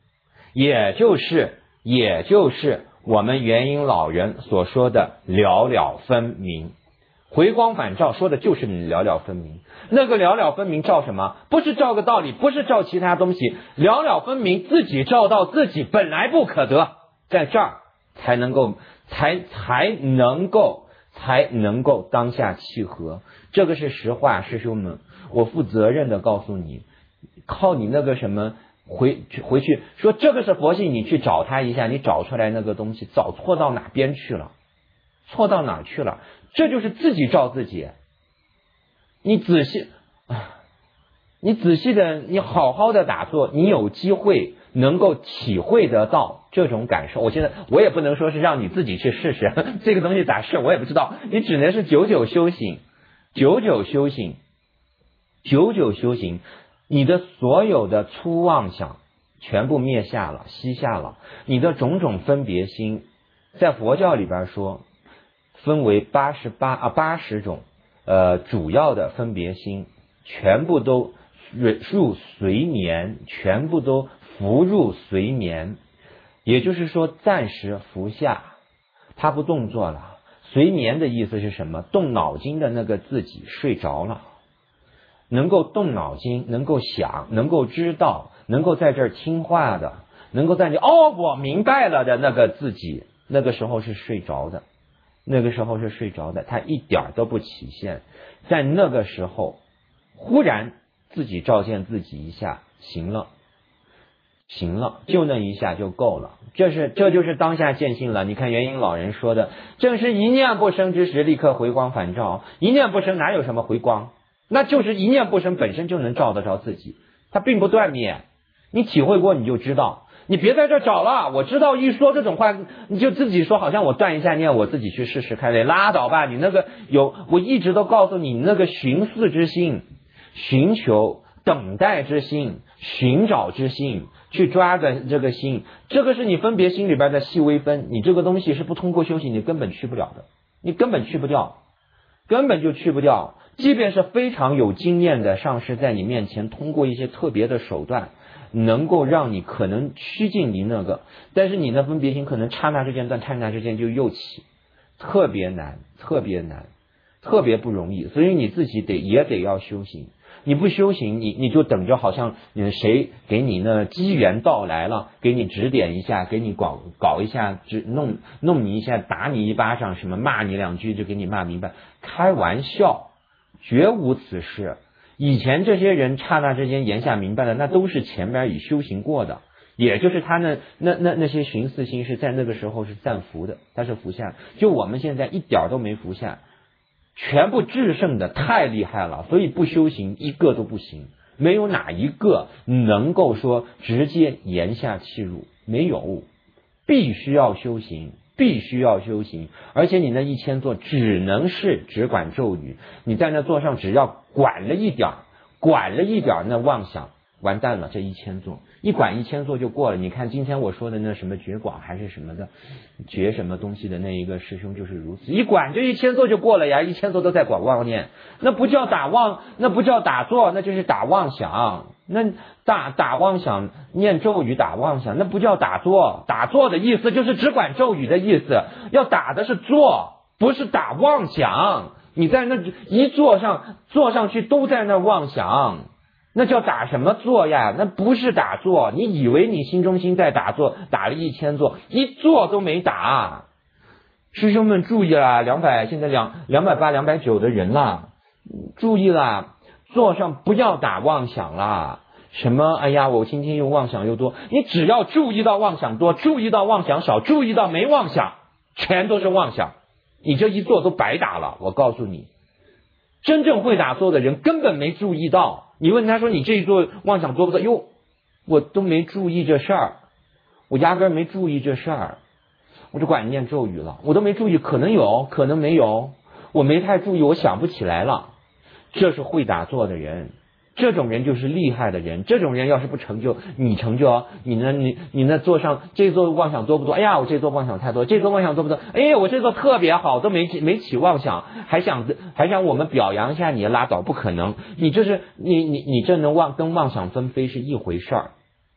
也就是也就是我们元婴老人所说的了了分明。回光返照说的就是你了了分明。那个了了分明照什么？不是照个道理，不是照其他东西，了了分明自己照到自己本来不可得，在这儿才能够才才能够才能够当下契合。这个是实话，师兄们，我负责任的告诉你，靠你那个什么回回去说这个是佛系，你去找他一下，你找出来那个东西早错到哪边去了，错到哪去了？这就是自己照自己。你仔细你仔细的你好好的打坐，你有机会能够体会得到这种感受。我现在我也不能说是让你自己去试试这个东西咋试我也不知道，你只能是久久修行，久久修行，久久修行，你的所有的粗妄想全部灭下了，息下了，你的种种分别心，在佛教里边说分为八十八啊八十种呃主要的分别心，全部都入随眠，全部都伏入随眠，也就是说暂时伏下，他不动作了。随眠的意思是什么？动脑筋的那个自己睡着了，能够动脑筋，能够想，能够知道，能够在这儿听话的，能够在这哦我明白了的那个自己，那个时候是睡着的，那个时候是睡着的，他一点都不起现。在那个时候忽然自己照见自己一下，行了行了，就那一下就够了。这是这就是当下见性了。你看元婴老人说的，正是一念不生之时，立刻回光返照。一念不生哪有什么回光？那就是一念不生本身就能照得着自己，它并不断灭。你体会过你就知道，你别在这找了。我知道一说这种话你就自己说好像我断一下念，我自己去试试看，拉倒吧。你那个有我一直都告诉你，那个寻思之心，寻求等待之心，寻找之心，去抓的这个心，这个是你分别心里边的细微分。你这个东西是不通过修行你根本去不了的，你根本去不掉，根本就去不掉。即便是非常有经验的上师在你面前通过一些特别的手段能够让你可能趋近于那个，但是你的分别心可能刹那之间断，刹那之间就又起，特别难特别难特别不容易。所以你自己得也得要修行，你不修行你你就等着好像谁给你那机缘到来了，给你指点一下，给你搞搞一下，弄弄你一下，打你一巴掌，什么骂你两句就给你骂明白，开玩笑，绝无此事。以前这些人刹那之间言下明白了，那都是前边已修行过的，也就是他那那那那些寻思心是在那个时候是暂伏的，他是伏下，就我们现在一点都没伏下，全部制胜的太厉害了，所以不修行一个都不行，没有哪一个能够说直接言下契入，没有，必须要修行，必须要修行。而且你那一千座只能是只管咒语，你在那座上只要管了一点管了一点那妄想，完蛋了，这一千座一管一千座就过了。你看今天我说的那什么觉广还是什么的觉什么东西的那一个师兄就是如此，一管这一千座就过了呀，一千座都在管妄念，那不叫打妄，那不叫打坐，那就是打妄想。那打打妄想念咒语打妄想，那不叫打坐。打坐的意思就是只管咒语的意思，要打的是坐，不是打妄想。你在那一坐上坐上去都在那妄想，那叫打什么坐呀？那不是打坐。你以为你心中心在打坐，打了一千坐，一坐都没打。师兄们注意啦，两百现在两两百八两百九的人啦，注意啦，坐上不要打妄想啦。什么哎呀我今天又妄想又多，你只要注意到妄想多，注意到妄想少，注意到没妄想，全都是妄想，你这一坐都白打了。我告诉你，真正会打坐的人根本没注意到。你问他说你这一坐妄想多不多？哟，我都没注意这事儿，我压根没注意这事儿，我就管念咒语了，我都没注意，可能有可能没有，我没太注意，我想不起来了。这是会打坐的人，这种人就是厉害的人。这种人要是不成就，你成就，你呢你你那坐上这座妄想多不多？哎呀我这座妄想太多，这座妄想多不多？哎呀我这座特别好，都没没起妄想，还想还想我们表扬一下你，拉倒，不可能。你这是你你你这能妄跟妄想纷飞是一回事儿，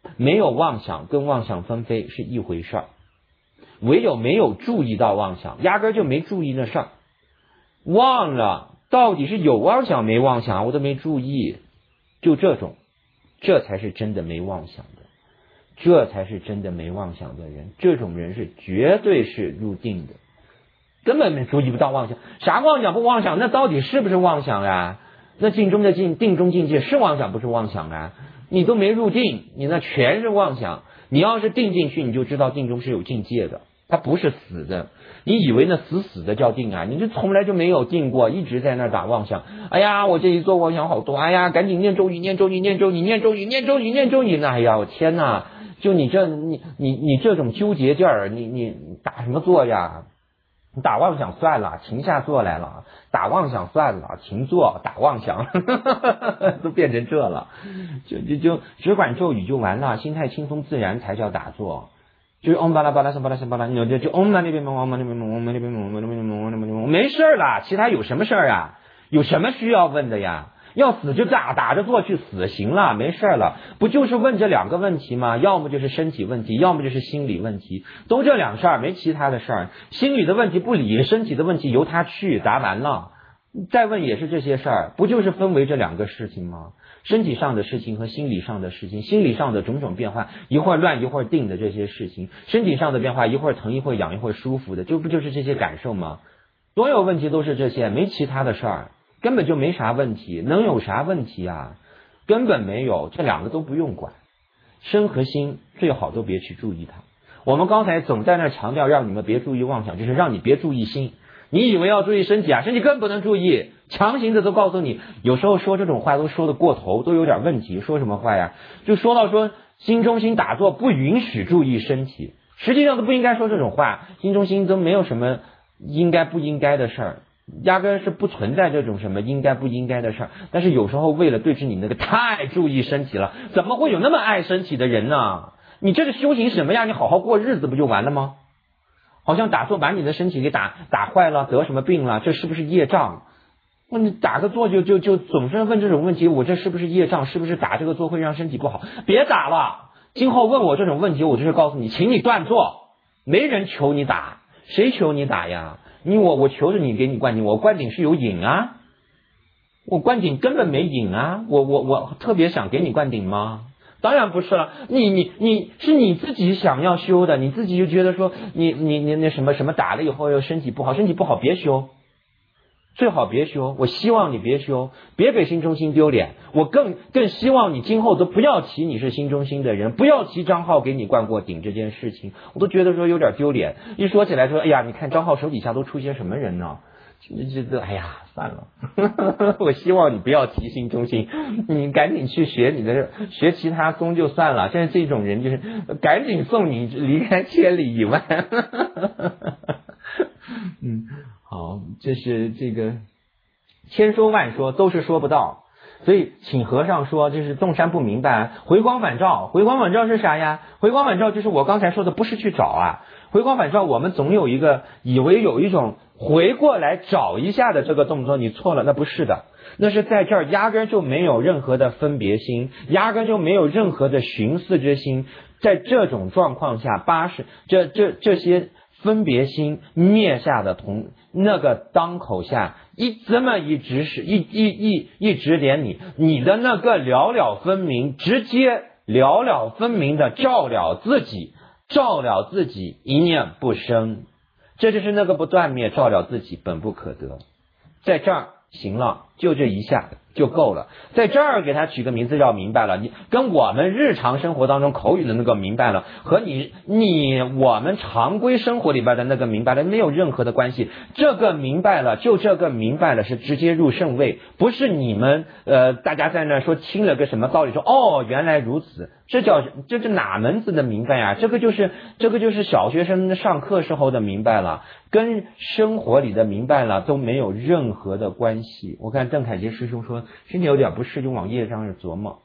没有妄想跟妄想纷飞是一回事儿，唯有没有注意到妄想，压根就没注意那事儿，忘了到底是有妄想没妄想我都没注意，就这种，这才是真的没妄想的，这才是真的没妄想的人，这种人是绝对是入定的，根本没注意不到妄想，啥妄想不妄想，那到底是不是妄想啊？那定中的境定中境界是妄想不是妄想啊？你都没入定，你那全是妄想。你要是定进去，你就知道定中是有境界的，它不是死的。你以为那死死的叫定啊？你就从来就没有定过，一直在那打妄想。哎呀，我这一做妄想好多，哎呀，赶紧念咒语，念咒语，念咒语，念咒语，念咒语，念咒语。哎呀，我天哪！就你这你你你这种纠结劲儿，你你打什么坐呀？打妄想算了，停下坐来了。打妄想算了，停坐，打妄想，都变成这了。就就就只管咒语就完了，心态轻松自然才叫打坐。就是嗡巴拉巴拉什巴拉什巴拉，你就就嗡那那边嗡嗡那边嗡嗡那边嗡嗡那边嗡嗡那边嗡，没事了，其他有什么事儿啊？有什么需要问的呀？要死就打打着坐去死行了，没事了，不就是问这两个问题吗？要么就是身体问题，要么就是心理问题，都这两事儿，没其他的事儿。心理的问题不理，身体的问题由他去，答完了，再问也是这些事儿，不就是分为这两个事情吗？身体上的事情和心理上的事情，心理上的种种变化，一会儿乱一会儿定的这些事情，身体上的变化，一会儿疼一会儿痒一会儿舒服的，就不就是这些感受吗？所有问题都是这些，没其他的事儿。根本就没啥问题，能有啥问题啊？根本没有，这两个都不用管。身和心最好都别去注意它。我们刚才总在那强调让你们别注意妄想，就是让你别注意心。你以为要注意身体啊，身体更不能注意，强行的都告诉你，有时候说这种话都说得过头，都有点问题。说什么话呀？就说到说心中心打坐不允许注意身体，实际上都不应该说这种话，心中心都没有什么应该不应该的事儿。压根是不存在这种什么应该不应该的事儿，但是有时候为了对治你那个太注意身体了，怎么会有那么爱身体的人呢？你这是修行什么呀？你好好过日子不就完了吗？好像打坐把你的身体给打打坏了，得什么病了，这是不是业障？那你打个坐就就就总是问这种问题，我这是不是业障？是不是打这个坐会让身体不好？别打了，今后问我这种问题，我就是告诉你，请你断坐，没人求你打，谁求你打呀？你我我求着你给你灌顶，我灌顶是有瘾啊，我灌顶根本没瘾啊，我我我特别想给你灌顶吗？当然不是了，你你你是你自己想要修的，你自己就觉得说你你你那什么什么打了以后又身体不好，身体不好别修，最好别修，我希望你别修，别给心中心丢脸，我更更希望你今后都不要提你是心中心的人，不要提张浩给你灌过顶这件事情，我都觉得说有点丢脸。一说起来说，哎呀，你看张浩手底下都出些什么人呢？这这，哎呀，算了，我希望你不要提心中心，你赶紧去学你的，学其他宗就算了。现在这种人就是赶紧送你离开千里以外。嗯，好，这是这个千说万说都是说不到，所以请和尚说这是洞山不明白，回光返照。回光返照是啥呀？回光返照就是我刚才说的，不是去找啊。回光返照我们总有一个以为有一种回过来找一下的这个动作，你错了，那不是的，那是在这儿压根就没有任何的分别心，压根就没有任何的寻思之心。在这种状况下，八十这这这些分别心灭下的同那个当口下，一这么一直是一一一一直点你，你的那个了了分明，直接了了分明的照了自己，照了自己，一念不生，这就是那个不断灭，照了自己，本不可得。在这儿行了，就这一下就够了。在这儿给他取个名字叫明白了，你跟我们日常生活当中口语的那个明白了，和你你我们常规生活里边的那个明白了没有任何的关系。这个明白了，就这个明白了是直接入圣位，不是你们呃大家在那说听了个什么道理，说哦原来如此，这叫这是哪门子的明白呀？这个就是这个就是小学生上课时候的明白了，跟生活里的明白了都没有任何的关系。我看邓凯杰师兄说身体有点不适就往业障上琢磨。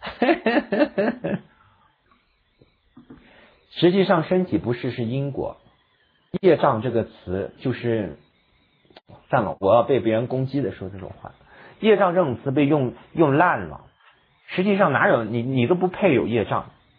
实际上身体不适是因果，业障这个词就是算了，我要被别人攻击的说这种话，业障这种词被用用烂了。实际上哪有你你都不配有业障，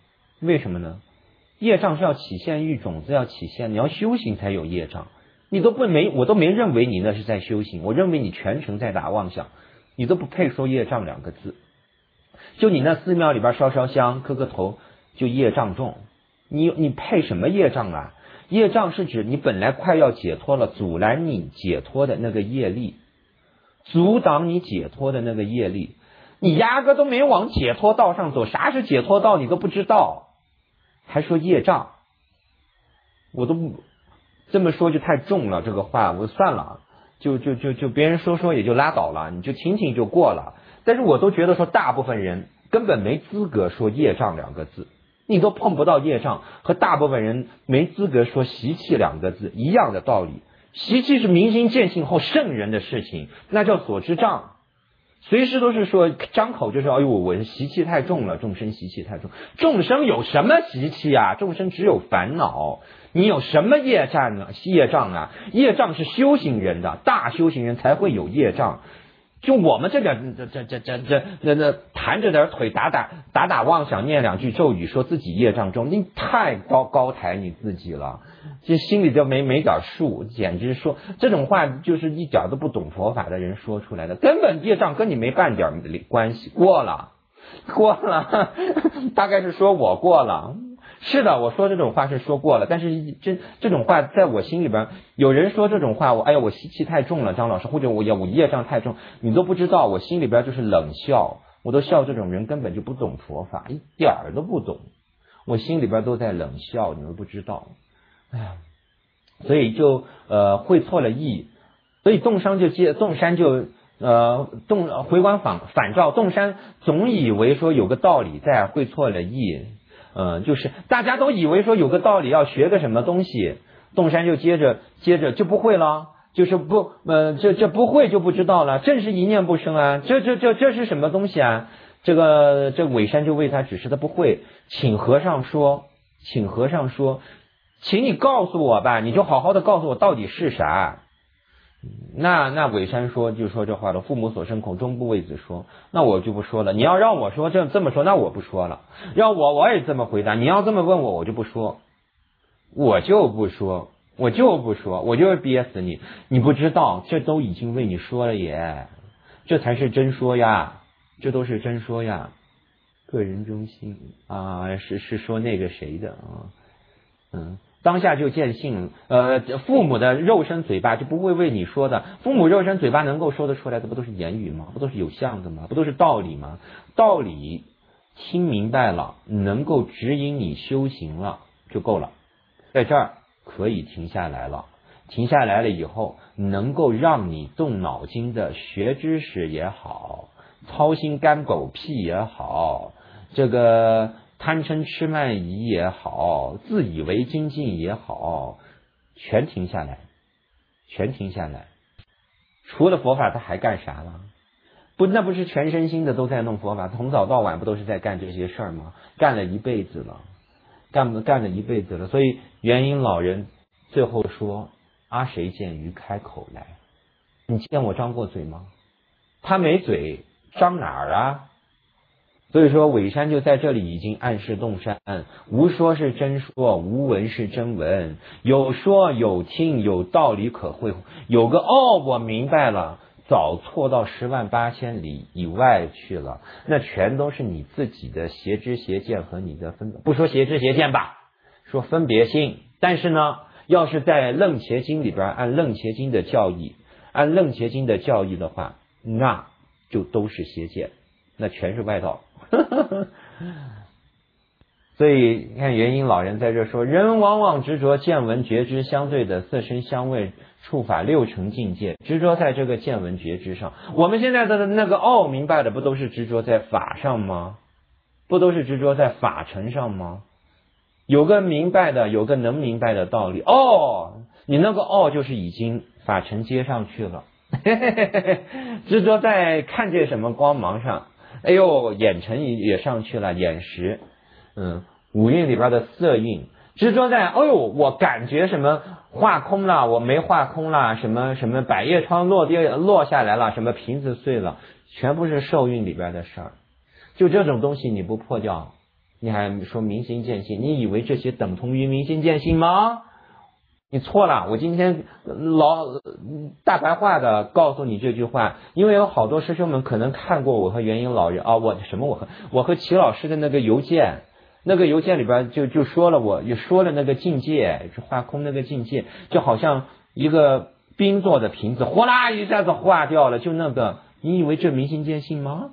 为什么呢？业障是要起现育种子，要起现，你要修行才有业障。你都不没，我都没认为你那是在修行，我认为你全程在打妄想，你都不配说业障两个字。就你那寺庙里边烧烧香磕磕头就业障重，你你配什么业障啊？业障是指你本来快要解脱了，阻拦你解脱的那个业力，阻挡你解脱的那个业力，你压根都没往解脱道上走，啥是解脱道你都不知道，还说业障，我都不这么说就太重了，这个话我算了，就就就就别人说说也就拉倒了，你就听听就过了。但是我都觉得说大部分人根本没资格说业障两个字，你都碰不到业障，和大部分人没资格说习气两个字一样的道理。习气是明心见性后圣人的事情，那叫所知障。随时都是说张口就是哎呦我的习气太重了，众生习气太重。众生有什么习气啊？众生只有烦恼。你有什么业障啊？业障啊？业障是修行人的，大修行人才会有业障。就我们这点这这这这这那那弹着点腿打打打打妄想，念两句咒语，说自己业障重，你太高高抬你自己了，这心里就没没点数，简直说这种话就是一点都不懂佛法的人说出来的，根本业障跟你没半点关系。过了，过了，大概是说我过了。是的，我说这种话是说过了，但是这这种话在我心里边，有人说这种话，我哎呀我习气太重了，张老师，或者我我业障太重，你都不知道，我心里边就是冷笑，我都笑这种人根本就不懂佛法，一点儿都不懂，我心里边都在冷笑，你们不知道，哎呀，所以就呃会错了意，所以洞山就接洞山就呃洞回光返反照，洞山总以为说有个道理在，会错了意。嗯，就是大家都以为说有个道理要学个什么东西，洞山就接着接着就不会了，就是不呃这这不会就不知道了，正是一念不生啊，这这这这是什么东西啊？这个这尾山就为他指示，他不会，请和尚说，请和尚说，请你告诉我吧，你就好好的告诉我到底是啥。那那尾山说就说这话了，父母所生口终不为子说，那我就不说了，你要让我说这这么说，那我不说了，让我我也这么回答，你要这么问我我就不说，我就不说，我就不说，我就是憋死你，你不知道这都已经为你说了耶，这才是真说呀，这都是真说呀，个人中心啊，是是说那个谁的啊，嗯。当下就见性，呃，父母的肉身嘴巴就不会为你说的，父母肉身嘴巴能够说得出来的，不都是言语吗？不都是有相的吗？不都是道理吗？道理听明白了，能够指引你修行了就够了，在这儿可以停下来了。停下来了以后，能够让你动脑筋的学知识也好，操心干狗屁也好，这个贪嗔痴慢疑也好，自以为精进也好，全停下来，全停下来。除了佛法他还干啥了？不，那不是全身心的都在弄佛法，从早到晚不都是在干这些事儿吗？干了一辈子了，干干了一辈子了。所以元婴老人最后说：“阿谁见鱼开口来？”你见我张过嘴吗？他没嘴，张哪儿啊？所以说尾山就在这里已经暗示洞山，无说是真说，无闻是真闻，有说有听，有道理可会，有个哦我明白了，早错到十万八千里以外去了，那全都是你自己的邪知邪见和你的分，不说邪知邪见吧，说分别心。但是呢，要是在楞伽经里边按楞伽经的教义，按楞伽经的教义的话，那就都是邪见，那全是外道。所以你看元婴老人在这说，人往往执着见闻觉知相对的色身香味触法六尘境界，执着在这个见闻觉知上。我们现在的那个哦明白的不都是执着在法上吗？不都是执着在法尘上吗？有个明白的，有个能明白的道理，哦你那个哦就是已经法尘接上去了执着在看见什么光芒上，哎呦眼尘也上去了，眼识，嗯，五蕴里边的色蕴，执着在哎呦我感觉什么化空了，我没化空了，什么什么百叶窗落地落下来了，什么瓶子碎了，全部是受蕴里边的事儿。就这种东西你不破掉， 你还说明心见性，你以为这些等同于明心见性吗？你错了，我今天老大白话的告诉你这句话，因为有好多师兄们可能看过我和元英老人啊，我什么我和我和齐老师的那个邮件，那个邮件里边就就说了，我也说了那个境界，就化空那个境界，就好像一个冰做的瓶子，哗啦一下子化掉了，就那个，你以为这明心见性吗？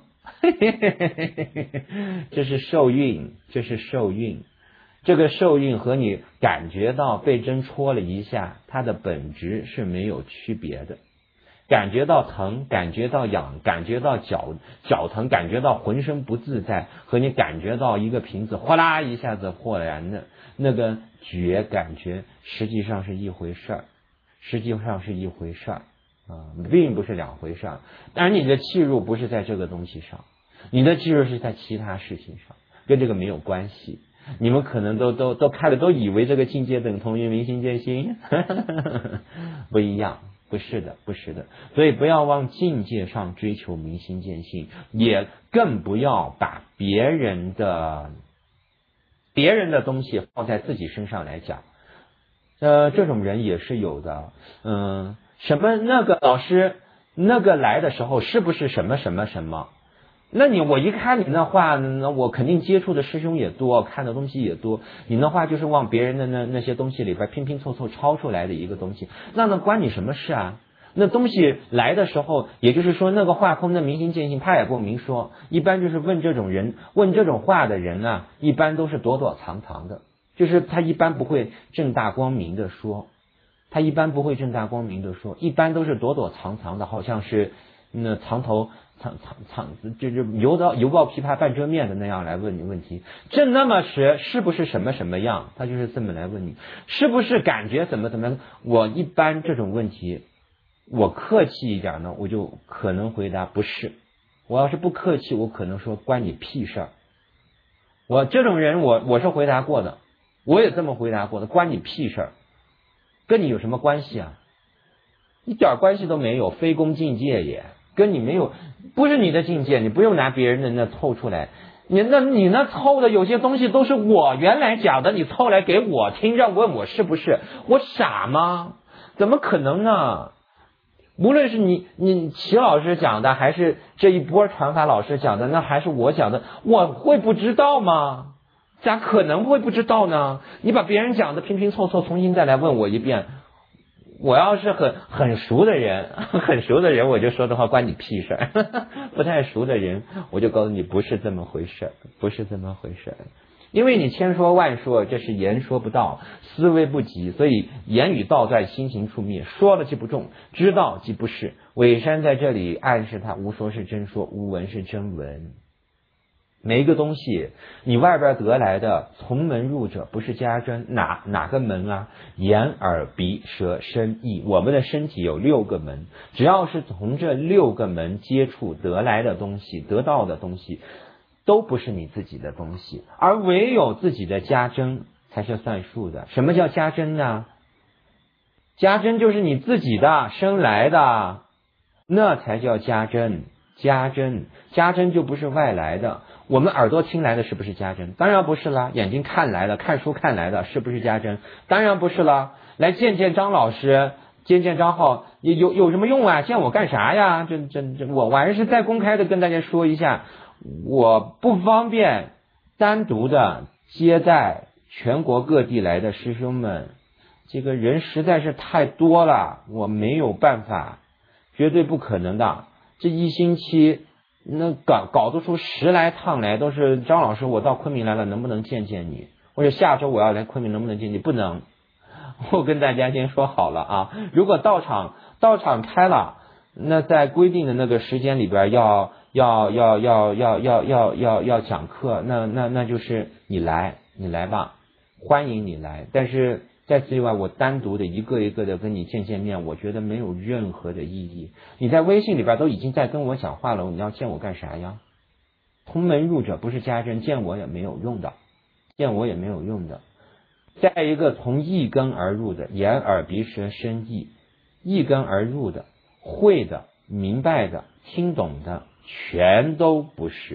这是受孕，这是受孕。这个受孕和你感觉到被针戳了一下，它的本质是没有区别的。感觉到疼，感觉到痒，感觉到脚脚疼，感觉到浑身不自在，和你感觉到一个瓶子哗啦一下子破燃的那个觉感觉，实际上是一回事儿，实际上是一回事儿啊，并不是两回事儿。当然，你的气入不是在这个东西上，你的气入是在其他事情上，跟这个没有关系。你们可能都都都看的都以为这个境界等同于明心见性，不一样，不是的，不是的。所以不要往境界上追求明心见性，也更不要把别人的别人的东西放在自己身上来讲。呃，这种人也是有的。嗯，什么那个老师那个来的时候是不是什么什么什么？那你我一看你那话，那我肯定接触的师兄也多，看的东西也多。你那话就是往别人的那那些东西里边拼拼凑凑抄出来的一个东西，那那关你什么事啊？那东西来的时候，也就是说那个话空的明心见性，他也不明说。一般就是问这种人，问这种话的人啊，一般都是躲躲藏藏的，就是他一般不会正大光明的说，他一般不会正大光明的说，一般都是躲躲藏藏的，好像是那藏头。藏藏藏，就是犹抱犹抱琵琶半遮面的那样来问你问题。正那么时是不是什么什么样？他就是这么来问你，是不是感觉怎么怎么？我一般这种问题，我客气一点呢，我就可能回答不是。我要是不客气，我可能说关你屁事儿。我这种人我，我我是回答过的，我也这么回答过的，关你屁事儿，跟你有什么关系啊？一点关系都没有，非公境界也。跟你没有，不是你的境界，你不用拿别人的那凑出来。你那你那凑的有些东西都是我原来讲的，你凑来给我听着，问我是不是？我傻吗？怎么可能呢？无论是你你齐老师讲的，还是这一波传法老师讲的，那还是我讲的，我会不知道吗？咋可能会不知道呢？你把别人讲的拼拼凑凑重新再来问我一遍。我要是很很熟的人，很熟的人，我就说的话关你屁事儿。不太熟的人，我就告诉你不是这么回事，不是这么回事。因为你千说万说，这是言说不到，思维不及，所以言语道断，心行处灭。说了即不中，知道即不是。尾山在这里暗示他，无说是真说，无闻是真闻。每一个东西，你外边得来的，从门入者不是家珍，哪哪个门啊？眼耳鼻舌身意，我们的身体有六个门，只要是从这六个门接触得来的东西，得到的东西，都不是你自己的东西，而唯有自己的家珍才是算数的。什么叫家珍呢？家珍就是你自己的，生来的，那才叫家珍。家珍，家珍就不是外来的。我们耳朵听来的是不是家珍？当然不是啦。眼睛看来的，看书看来的，是不是家珍？当然不是啦。来见见张老师，见见张浩，有有有什么用啊？见我干啥呀？这这这，我我还是再公开的跟大家说一下，我不方便单独的接待全国各地来的师兄们，这个人实在是太多了，我没有办法，绝对不可能的。这一星期那搞搞得出十来趟来，都是张老师我到昆明来了，能不能见见你？或者下周我要来昆明，能不能见你？不能。我跟大家先说好了啊，如果道场道场开了，那在规定的那个时间里边要要要要要要要要要讲课，那那那就是你来你来吧，欢迎你来。但是在此以外，我单独的一个一个的跟你见见面，我觉得没有任何的意义。你在微信里边都已经在跟我讲话了，你要见我干啥呀？同门入者不是家珍，见我也没有用的，见我也没有用的。再一个从一根而入的，眼耳鼻舌身意，一根而入的，会的、明白的、听懂的，全都不是。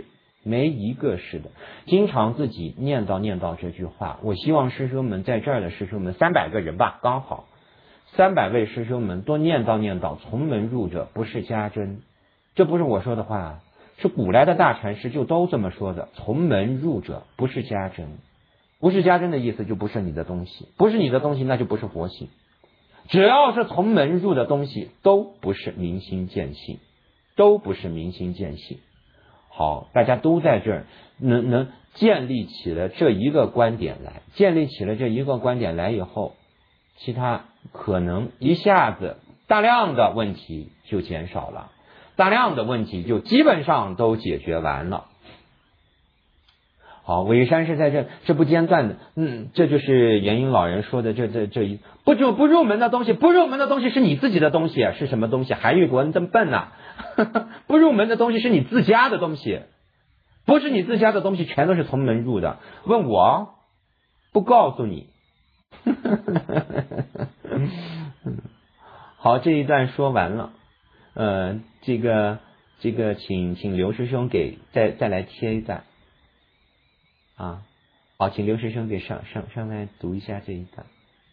没一个是的。经常自己念叨念叨这句话，我希望师兄们在这儿的师兄们三百个人吧，刚好三百位师兄们多念叨念叨，从门入者不是家珍，这不是我说的话，是古来的大禅师就都这么说的，从门入者不是家珍，不是家珍的意思就不是你的东西，不是你的东西那就不是佛性，只要是从门入的东西都不是明心见性，都不是明心见性。好，大家都在这儿能能建立起了这一个观点来，建立起了这一个观点来以后，其他可能一下子大量的问题就减少了，大量的问题就基本上都解决完了。好，伪山是在这这不间断的，嗯，这就是元婴老人说的这这这一不入不入门的东西，不入门的东西是你自己的东西，是什么东西？韩愈国你这么笨呐、啊？不入门的东西是你自家的东西，不是你自家的东西，全都是从门入的。问我，不告诉你。好，这一段说完了，呃，这个这个，请请刘师兄给再再来贴一段。啊，好，请刘师兄给上上上来读一下这一段。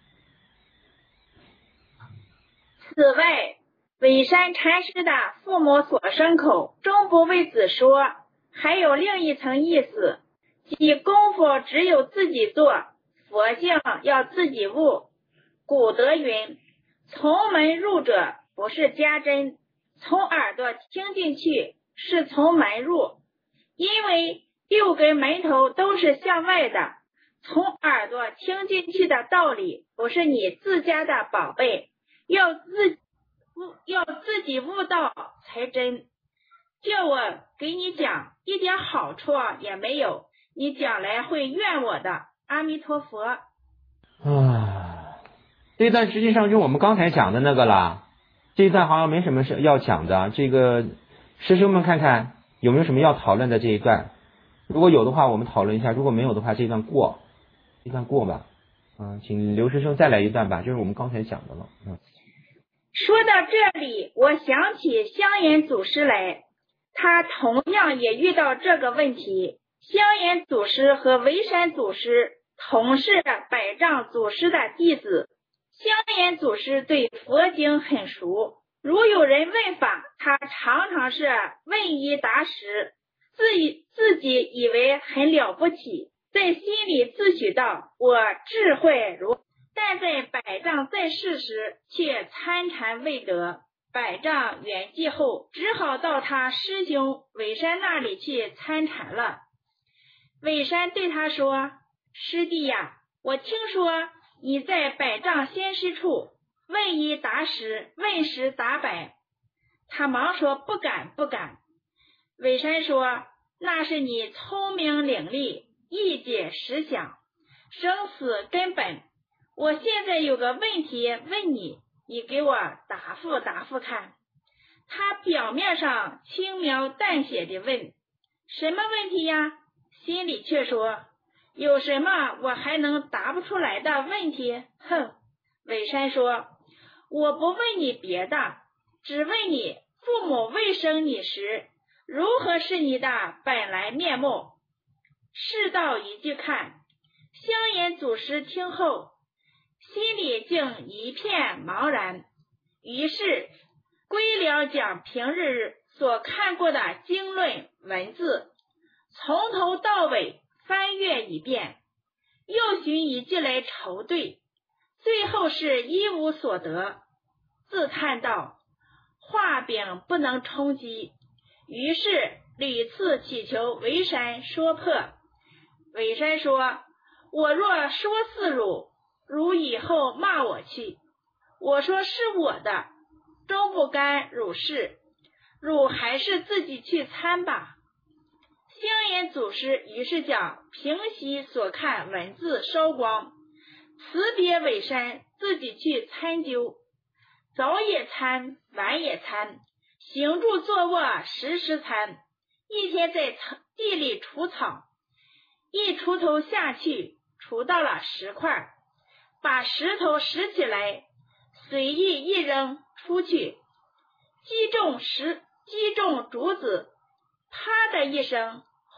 此外，伪山禅师的父母所生口终不为子说，还有另一层意思，即功夫只有自己做，佛性要自己悟。古德云：从门入者不是家珍，从耳朵听进去是从门入，因为六根门头都是向外的，从耳朵听进去的道理不是你自家的宝贝，要自要自己悟到才真。叫我给你讲一点好处也没有，你将来会怨我的。阿弥陀佛。 啊，这一段实际上就我们刚才讲的那个啦，这一段好像没什么是要讲的。这个师兄们看看有没有什么要讨论的这一段。如果有的话我们讨论一下，如果没有的话这一段过这一段过吧。嗯，请刘师兄再来一段吧，就是我们刚才讲的了。嗯， 说到这里，我想起香严祖师来，他同样也遇到这个问题。香严祖师和维山祖师同是百丈祖师的弟子，香严祖师对佛经很熟，如有人问法，他常常是问一答十，自己自己以为很了不起，在心里自诩道：我智慧如。但在百丈在世时，却参禅未得。百丈圆寂后，只好到他师兄韦山那里去参禅了。韦山对他说：师弟呀，我听说你在百丈先师处问一答十，问十答百。他忙说：不敢不敢。韦山说：那是你聪明伶俐，一解实想，生死根本。我现在有个问题问你，你给我答复答复看。他表面上轻描淡写地问：什么问题呀？心里却说：有什么我还能答不出来的问题？哼！韦山说：我不问你别的，只问你父母未生你时，如何是你的本来面目？世道一句看。香严祖师听后，心里竟一片茫然，于是归了将平日所看过的经论文字，从头到尾翻阅一遍，又寻一句来筹对，最后是一无所得，自叹道：画饼不能充饥。于是屡次祈求韦山说破。韦山说：我若说似汝，汝以后骂我去。我说是我的，终不干汝事，汝还是自己去参吧。香严祖师于是将平息所看文字烧光，辞别韦山，自己去参究。早也参，晚也参，行住坐卧时时参。一天在地里除草，一锄头下去，锄到了石块，把石头拾起来，随意一扔出去，击中石击中竹子，啪的一声，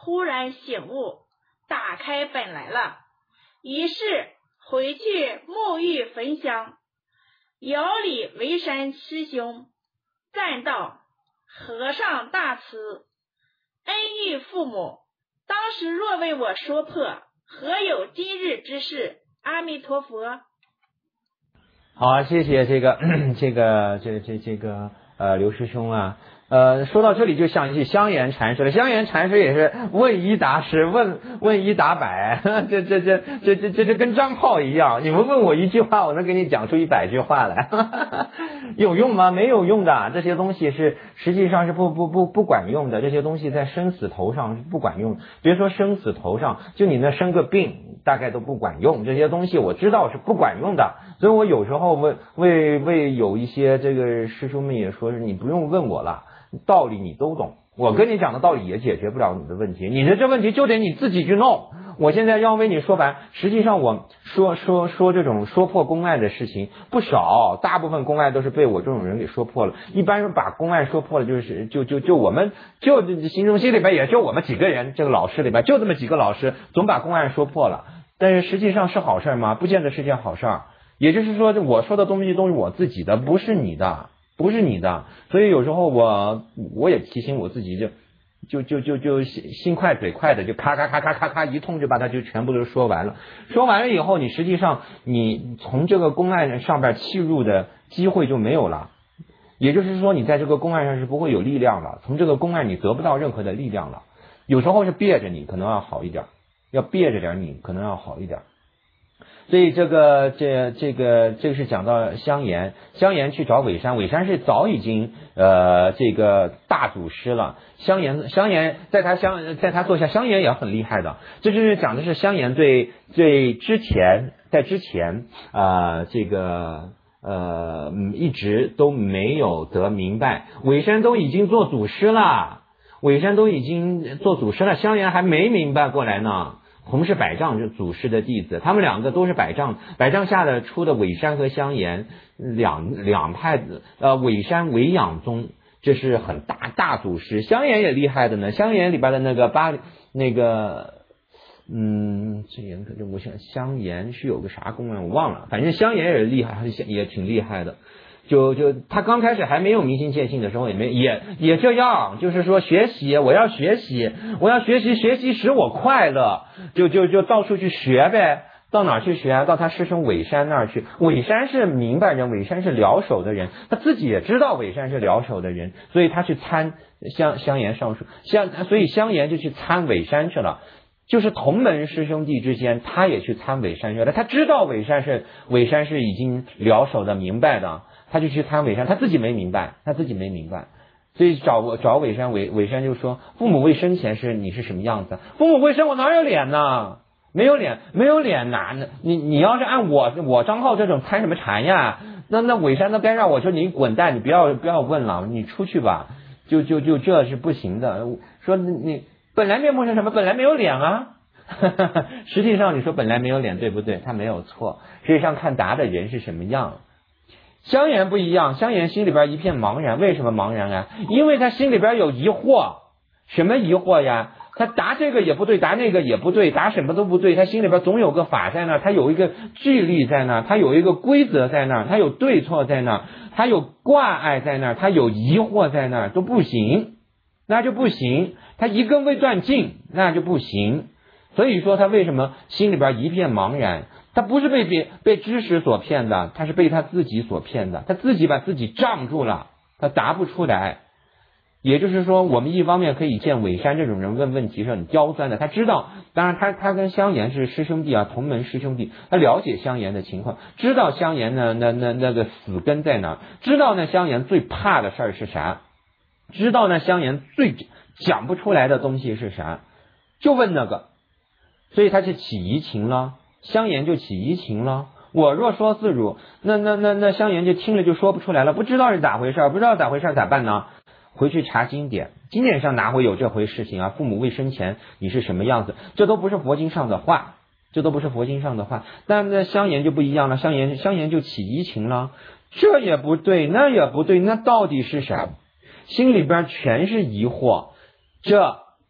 忽然醒悟，打开本来了，于是回去沐浴焚香，遥礼为山师兄，赞道：和尚大慈，恩遇父母，当时若为我说破，何有今日之事？阿弥陀佛。 好，谢谢这个这个这这这个呃刘师兄啊。呃，说到这里就想起香严禅师了。香严禅师也是问一答十，问问一答百，这这这这这这这跟张炮一样。你们问我一句话，我能给你讲出一百句话来，有用吗？没有用的。这些东西是实际上是不不不不管用的。这些东西在生死头上是不管用。别说生死头上，就你那生个病，大概都不管用。这些东西我知道是不管用的，所以我有时候为为为有一些这个师兄们也说是你不用问我了。道理你都懂，我跟你讲的道理也解决不了你的问题，你的这问题就得你自己去弄。我现在要为你说白，实际上我说说说这种说破公案的事情不少，大部分公案都是被我这种人给说破了。一般人把公案说破了，就是就就就我们就新中心里边也就我们几个人，这个老师里边就这么几个老师，总把公案说破了。但是实际上是好事吗？不见得是件好事。也就是说，我说的东西都是我自己的，不是你的。不是你的，所以有时候我我也提醒我自己，就就就就就心心快嘴快的，就咔咔咔咔咔咔一通就把它就全部都说完了。说完了以后，你实际上你从这个公案上边切入的机会就没有了，也就是说你在这个公案上是不会有力量了，从这个公案你得不到任何的力量了。有时候是憋着你可能要好一点，要憋着点你可能要好一点。所以这个这这个这个是讲到香严，香严去找韦山，韦山是早已经呃这个大祖师了。香严香严在他香在他座下，香严也很厉害的。这就是讲的是香严对对之前在之前啊、呃、这个呃一直都没有得明白，韦山都已经做祖师了，韦山都已经做祖师了，香严还没明白过来呢。同是百丈就祖师的弟子，他们两个都是百丈，百丈下的出的韦山和香严两两派子，呃，韦山韦养宗，这是很大大祖师，香严也厉害的呢，香严里边的那个八那个，嗯，这严可就我想香严是有个啥功能我忘了，反正香严也厉害，还是也挺厉害的。就就他刚开始还没有明心见性的时候，也没也也这样，就是说学习，我要学习，我要学习，学习使我快乐，就就就到处去学呗。到哪儿去学啊？到他师兄韦山那儿去。韦山是明白人，韦山是了手的人，他自己也知道韦山是了手的人，所以他去参香香严上书，香所以香严就去参韦山去了。就是同门师兄弟之间，他也去参韦山去了。他知道韦山是韦山是已经了手的明白的。他就去参韦山，他自己没明白，他自己没明白，所以找找韦山，韦韦山就说：父母未生前是你是什么样子？父母未生，我哪有脸呢？没有脸，没有脸哪？你你要是按我我张浩这种参什么禅呀？那那韦山都该让我说你滚蛋，你不要不要问了，你出去吧，就就就这是不行的。说你本来面目是什么？本来没有脸啊。实际上你说本来没有脸对不对？他没有错。实际上看答的人是什么样。香严不一样，香严心里边一片茫然。为什么茫然啊？因为他心里边有疑惑。什么疑惑呀？他答这个也不对，答那个也不对，答什么都不对，他心里边总有个法在那儿，他有一个距离在那儿，他有一个规则在那儿，他有对错在那儿，他有挂碍在那儿，他有疑惑在那儿，都不行，那就不行。他一根未断尽，那就不行。所以说他为什么心里边一片茫然？他不是被别被知识所骗的，他是被他自己所骗的，他自己把自己障住了，他答不出来。也就是说，我们一方面可以见韦山这种人问问题是很刁钻的，他知道，当然他他跟香严是师兄弟啊，同门师兄弟，他了解香严的情况，知道香严呢那那那个死根在哪，知道那香严最怕的事儿是啥，知道那香严最讲不出来的东西是啥，就问那个，所以他是起疑情了。香严就起疑情了，我若说自汝，那那那那香严就听了就说不出来了，不知道是咋回事，不知道咋回事咋办呢？回去查经典，经典上哪会有这回事情啊？父母未生前你是什么样子？这都不是佛经上的话，这都不是佛经上的话。但那香严就不一样了，香严香严就起疑情了，这也不对，那也不对，那到底是啥？心里边全是疑惑，这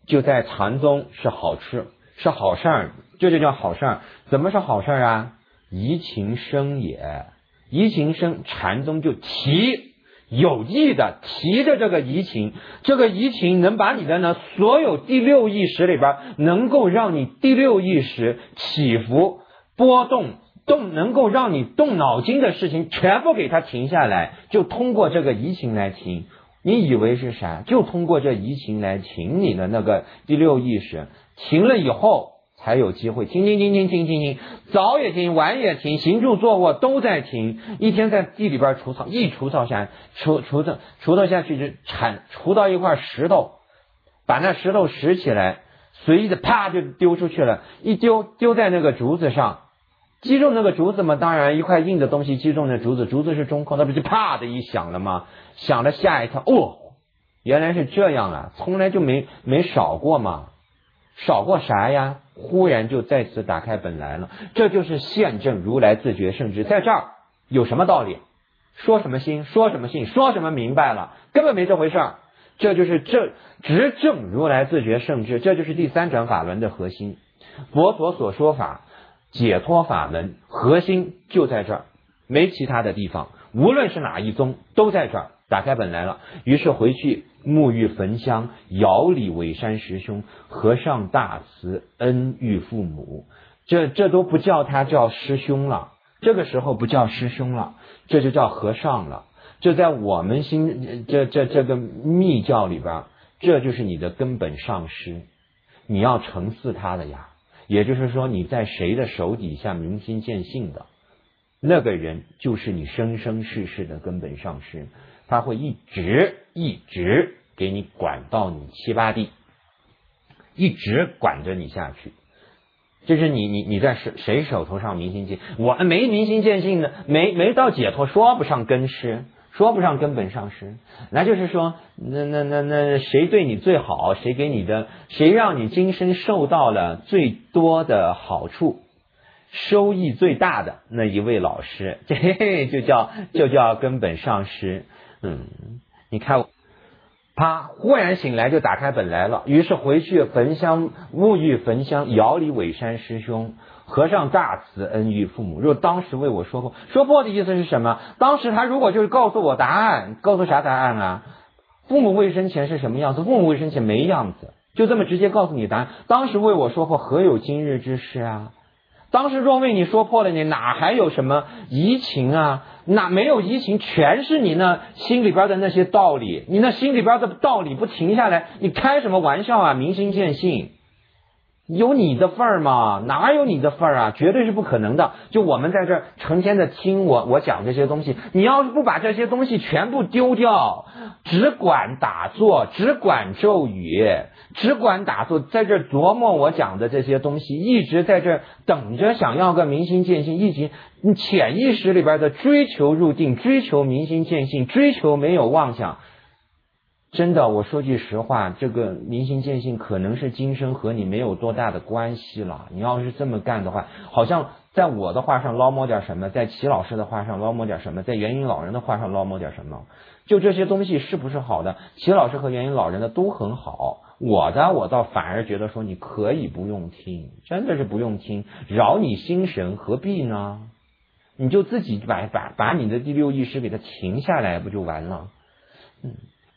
就在禅宗是好事，是好事儿，这就叫好事儿。怎么是好事儿啊？怡情生也，怡情生，禅宗就提，有意的提着这个怡情，这个怡情能把你的呢所有第六意识里边，能够让你第六意识起伏波动动，能够让你动脑筋的事情全部给它停下来，就通过这个怡情来停。你以为是啥？就通过这怡情来停你的那个第六意识，停了以后才有机会停停停停停停停，早也停，晚也停，行住坐卧都在停。一天在地里边除草，一除草下除除的除到下去就铲，除到一块石头，把那石头拾起来，随意的啪就丢出去了，一丢丢在那个竹子上，击中那个竹子嘛，当然一块硬的东西击中那竹子，竹子是中空，那不就啪的一响了吗？响了吓一跳，哦，原来是这样啊，从来就没没少过嘛，少过啥呀？忽然就再次打开本来了，这就是现证如来自觉圣智。在这儿有什么道理？说什么心，说什么性，说什么明白了，根本没这回事儿。这就是这执证如来自觉圣智，这就是第三转法轮的核心。佛陀所说法解脱法门核心就在这儿，没其他的地方，无论是哪一宗都在这儿，打开本来了。于是回去沐浴焚香，遥礼韦山师兄，和尚大慈，恩遇父母，这这都不叫他叫师兄了，这个时候不叫师兄了，这就叫和尚了。这在我们心这这这个密教里边，这就是你的根本上师，你要承祀他的呀。也就是说，你在谁的手底下明心见性的那个人，就是你生生世世的根本上师，他会一直一直给你管到你七八地，一直管着你下去。这是你你你在谁谁手头上明心见，我没明心见性的，没没到解脱，说不上根师，说不上根本上师。那就是说，那那那那谁对你最好，谁给你的，谁让你今生受到了最多的好处，收益最大的那一位老师，这就叫就叫根本上师。嗯，你看。他忽然醒来就打开本来了，于是回去焚香沐浴焚香，遥礼韦山师兄，和尚大慈，恩遇父母。若当时为我说破，说破的意思是什么？当时他如果就是告诉我答案，告诉啥答案啊？父母未生前是什么样子？父母未生前没样子，就这么直接告诉你答案。当时为我说破，何有今日之事啊？当时若为你说破了，你哪还有什么移情啊？哪没有移情，全是你那心里边的那些道理，你那心里边的道理不停下来，你开什么玩笑啊？明心见性，有你的份儿吗？哪有你的份儿啊？绝对是不可能的。就我们在这儿成天的听我我讲这些东西，你要是不把这些东西全部丢掉，只管打坐，只管咒语，只管打坐，在这琢磨我讲的这些东西，一直在这等着想要个明心见性，一直潜意识里边的追求入定，追求明心见性，追求没有妄想。真的，我说句实话，这个明心见性可能是今生和你没有多大的关系了。你要是这么干的话，好像在我的话上捞摸点什么，在齐老师的话上捞摸点什么，在元音老人的话上捞摸点什么，就这些东西是不是好的？齐老师和元音老人的都很好，我的我倒反而觉得说你可以不用听，真的是不用听，扰你心神，何必呢？你就自己把把把你的第六意识给它停下来，不就完了？嗯。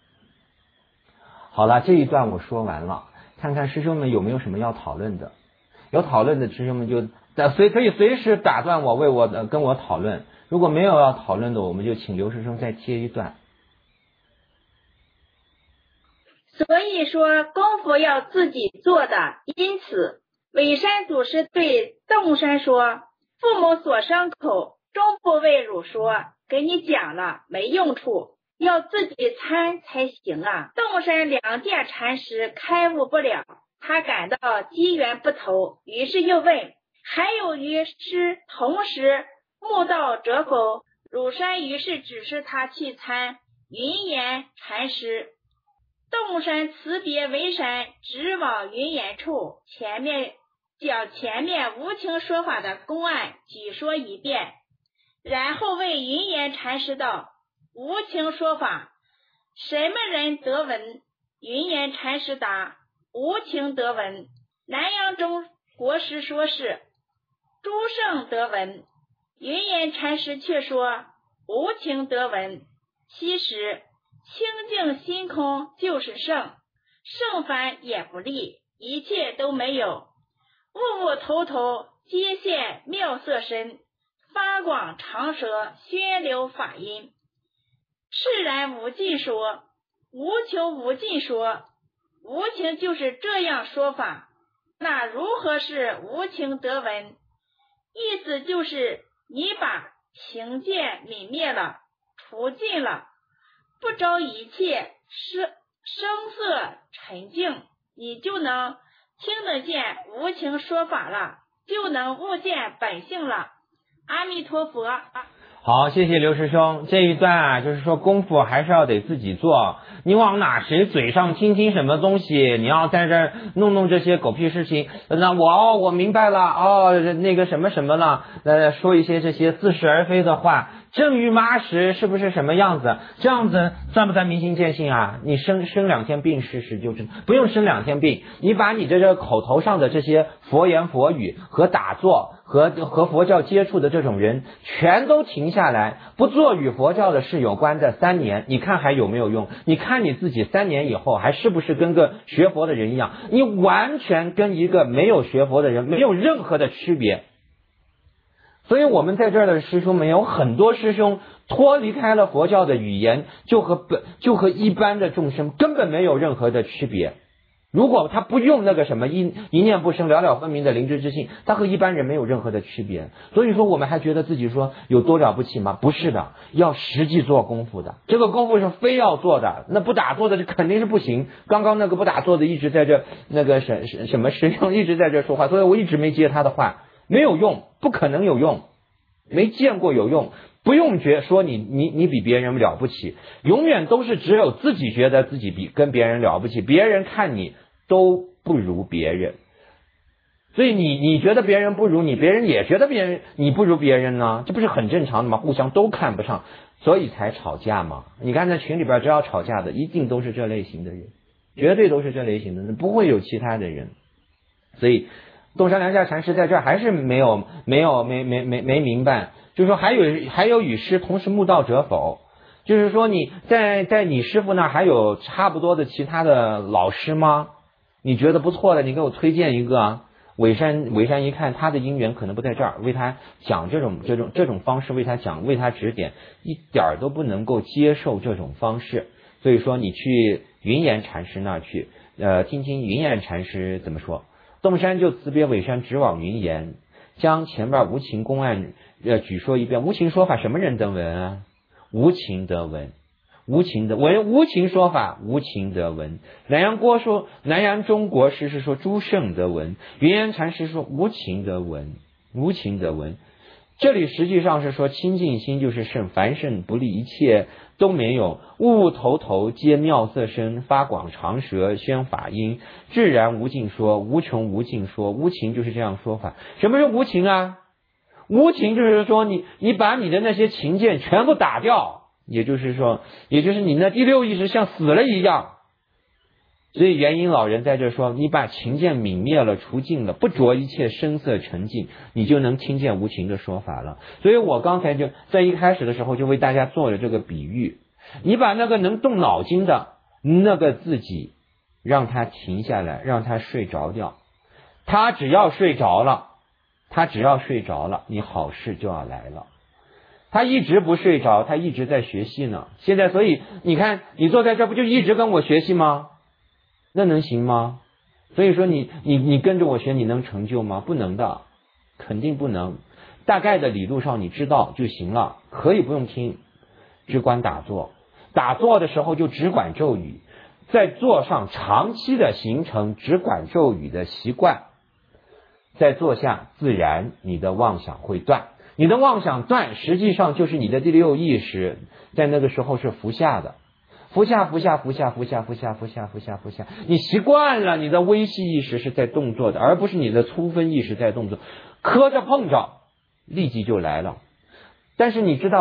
好了，这一段我说完了，看看师兄们有没有什么要讨论的，有讨论的师兄们就随可以随时打断我，为我的跟我讨论。如果没有要讨论的，我们就请刘师兄再接一段。 所以说功夫要自己做的，因此韦山祖师对洞山说：“父母所生口，终不为汝说，给你讲了没用处。”要自己参才行啊！洞山两见禅师开悟不了，他感到机缘不投，于是又问：还有与师同时悟道者否？汝山于是指示他去参云岩禅师。洞山辞别韦山，直往云岩处，前面将前面无情说法的公案举说一遍，然后问云岩禅师道：无情说法，什么人得闻？云岩禅师答： 无情得闻。南阳中国师说是诸圣得闻，云岩禅师却说无情得闻。其实清净心空就是圣，圣凡也不立，一切都没有，物物头头皆现妙色身，发广长舌，宣流法音。释然无尽说，无穷无尽说，无情就是这样说法。那如何是无情得闻？意思就是你把情见泯灭了，除尽了，不着一切声声色沉静，你就能听得见无情说法了，就能悟见本性了。阿弥陀佛。 好，谢谢刘师兄。这一段啊，就是说功夫还是要得自己做。你往哪谁嘴上听听什么东西，你要在这儿弄弄这些狗屁事情。那我哦，我明白了哦，那个什么什么了，呃，说一些这些似是而非的话。正欲麻时是不是什么样子？这样子算不算明心见性啊？你生生两天病试试就知道，不用生两天病，你把你这个口头上的这些佛言佛语和打坐和和佛教接触的这种人全都停下来，不做与佛教的事有关的三年，你看还有没有用？你看你自己三年以后还是不是跟个学佛的人一样？你完全跟一个没有学佛的人没有任何的区别。所以我们在这儿的师兄们有很多师兄脱离开了佛教的语言，就和本就和一般的众生根本没有任何的区别。如果他不用那个什么一一念不生了了分明的灵知之性，他和一般人没有任何的区别。所以说我们还觉得自己说有多了不起吗？不是的，要实际做功夫的，这个功夫是非要做的，那不打坐的这肯定是不行。刚刚那个不打坐的一直在这那个什什么师兄一直在这说话，所以我一直没接他的话，没有用，不可能有用，没见过有用。不用觉说你你你比别人了不起，永远都是只有自己觉得自己比跟别人了不起，别人看你都不如别人。所以你你觉得别人不如你，别人也觉得别人你不如别人呢，这不是很正常的吗？互相都看不上，所以才吵架嘛。你看在群里边只要吵架的一定都是这类型的人，绝对都是这类型的人，不会有其他的人。所以洞山良价禅师在这儿还是没有没有没没没没明白，就是说还有还有与师同时悟道者否？就是说你在在你师父那儿还有差不多的其他的老师吗？你觉得不错的，你给我推荐一个啊。韦山韦山一看他的因缘可能不在这儿，为他讲这种这种这种方式，为他讲为他指点，一点都不能够接受这种方式。所以说你去云岩禅师那儿去，呃，听听云岩禅师怎么说。洞山就辞别韦山，直往云岩，将前边无情公案呃举说一遍。无情说法什么人得闻啊？无情得闻，无情的闻，无情说法，无情得闻。南阳国说，南阳中国师是说诸圣得闻，云岩禅师说无情得闻，无情得闻。这里实际上是说清净心就是圣，凡圣不立，一切都没有，物物头头皆妙色身，发广长舌，宣法音，自然无尽说，无穷无尽说。无情就是这样说法。什么是无情啊？无情就是说你你把你的那些情见全部打掉，也就是说也就是你那第六意识像死了一样。所以元音老人在这说，你把情见泯灭了，除尽了，不着一切声色沉静，你就能听见无情的说法了。所以我刚才就在一开始的时候就为大家做了这个比喻，你把那个能动脑筋的那个自己让他停下来，让他睡着掉，他只要睡着了他只要睡着了你好事就要来了。他一直不睡着，他一直在学习呢。现在所以你看你坐在这不就一直跟我学习吗？那能行吗？所以说你你你跟着我学，你能成就吗？不能的，肯定不能。大概的理路上你知道就行了，可以不用听，只管打坐。打坐的时候就只管咒语，在坐上长期的形成只管咒语的习惯，在坐下自然你的妄想会断。你的妄想断，实际上就是你的第六意识在那个时候是伏下的。伏下伏下伏下伏下伏下伏下伏下伏下，你习惯了，你的微细意识是在动作的，而不是你的粗分意识在动作。磕着碰着立即就来了。但是你知道吧，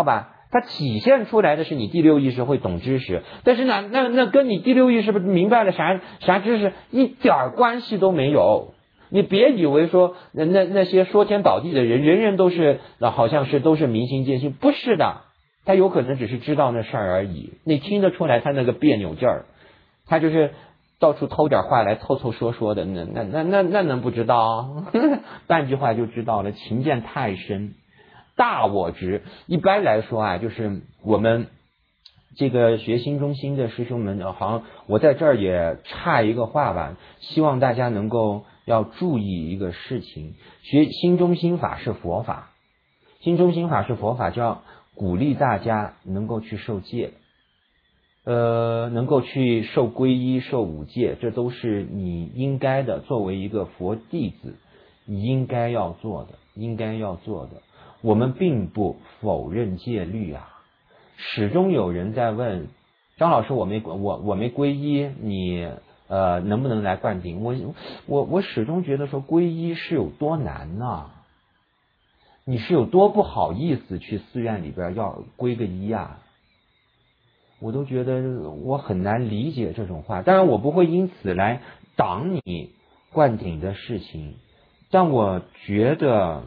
它体现出来的是你第六意识会懂知识，但是呢，那那跟你第六意识不明白了啥啥知识一点关系都没有。你别以为说那那那些说天道地的人，人人都是那好像是都是明心见性，不是的，他有可能只是知道那事儿而已。你听得出来他那个别扭劲儿，他就是到处偷点话来凑凑说说的，那那那那那能不知道？半句话就知道了，情见太深。大我执，一般来说啊，就是我们这个学新中心的师兄们，好像我在这儿也插一个话吧，希望大家能够要注意一个事情，学新中心法是佛法，新中心法是佛法，就要鼓励大家能够去受戒，呃，能够去受皈依、受五戒，这都是你应该的，作为一个佛弟子应该要做的，应该要做的。我们并不否认戒律啊，始终有人在问张老师，我没我我没皈依，你呃能不能来灌顶？我我我始终觉得说皈依是有多难呢、啊？你是有多不好意思去寺院里边要皈个依啊？我都觉得我很难理解这种话。当然我不会因此来挡你灌顶的事情，但我觉得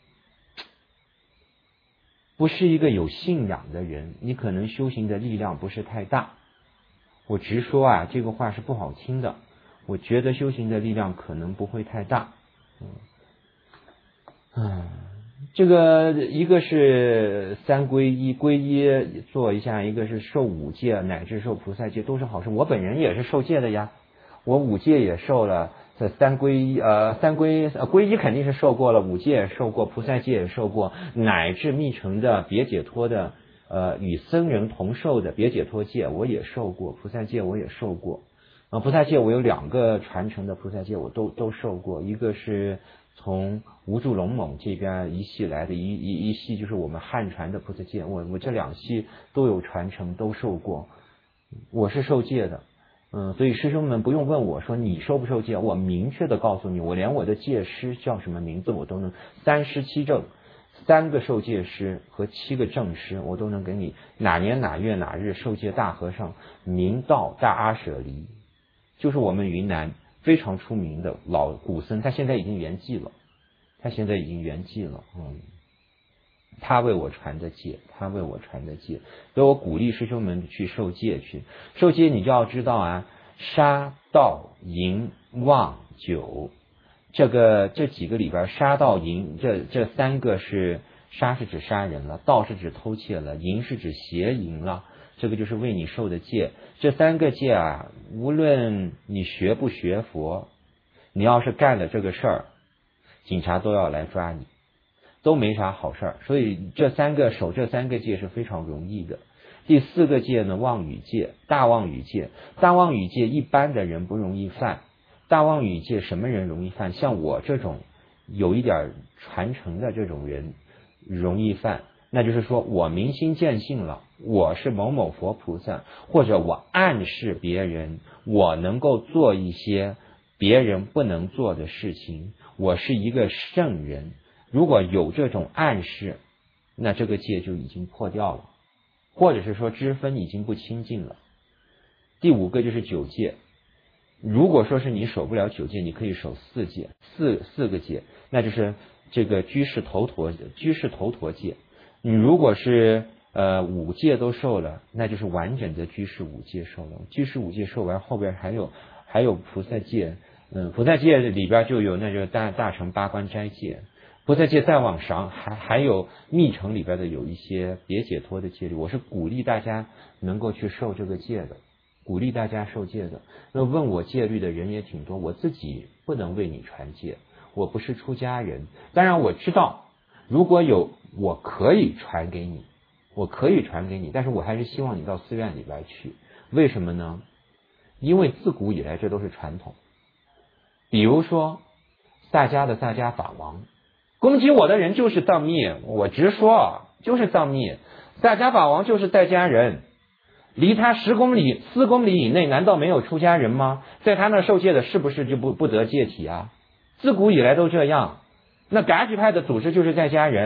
不是一个有信仰的人，你可能修行的力量不是太大。我直说啊，这个话是不好听的。我觉得修行的力量可能不会太大。嗯，嗯，这个一个是三皈依，皈依做一下，一个是受五戒，乃至受菩萨戒，都是好事。我本人也是受戒的呀，我五戒也受了。这三皈依，呃，三皈呃皈依肯定是受过了，五戒也受过，菩萨戒也受过，乃至密乘的别解脱的，呃，与僧人同受的别解脱戒我也受过，菩萨戒我也受过。啊、呃，菩萨戒我有两个传承的菩萨戒我都都受过，一个是从无住龙猛这边一系来的，一一一系就是我们汉传的菩萨戒，我我这两系都有传承，都受过，我是受戒的。嗯，所以师兄们不用问我说你受不受戒，我明确的告诉你，我连我的戒师叫什么名字我都能，三师七正，三个受戒师和七个正师，我都能给你哪年哪月哪日受戒大和尚明道大阿舍离，就是我们云南非常出名的老古僧，他现在已经圆寂了，他现在已经圆寂了，嗯。他为我传的戒，他为我传的戒，所以我鼓励师兄们去受戒去。受戒你就要知道啊，杀盗淫妄酒，这个这几个里边，杀盗淫这这三个是，杀是指杀人了，盗是指偷窃了，淫是指邪淫了，这个就是为你受的戒。这三个戒啊，无论你学不学佛，你要是干了这个事儿，警察都要来抓你。都没啥好事儿，所以这三个守这三个戒是非常容易的。第四个戒呢，妄语戒，大妄语戒。大妄语戒一般的人不容易犯，大妄语戒什么人容易犯？像我这种有一点传承的这种人容易犯，那就是说我明心见性了，我是某某佛菩萨，或者我暗示别人我能够做一些别人不能做的事情，我是一个圣人。如果有这种暗示，那这个戒就已经破掉了，或者是说知分已经不清净了。第五个就是九戒，如果说是你守不了九戒，你可以守四戒，四四个戒，那就是这个居士头陀居士头陀戒。你如果是呃五戒都受了，那就是完整的居士五戒受了。居士五戒受完，后边还有还有菩萨戒，嗯，菩萨戒里边就有那个大大乘八关斋戒。菩萨戒再往上还还有密乘里边的有一些别解脱的戒律，我是鼓励大家能够去受这个戒的，鼓励大家受戒的。那问我戒律的人也挺多，我自己不能为你传戒，我不是出家人。当然我知道如果有我可以传给你，我可以传给你，但是我还是希望你到寺院里边去。为什么呢？因为自古以来这都是传统。比如说萨迦的萨迦法王，攻击我的人就是藏密，我直说就是藏密。萨迦法王就是在家人，离他十公里四公里以内难道没有出家人吗？在他那受戒的是不是就不不得戒体啊？自古以来都这样。那噶举派的组织就是在家人，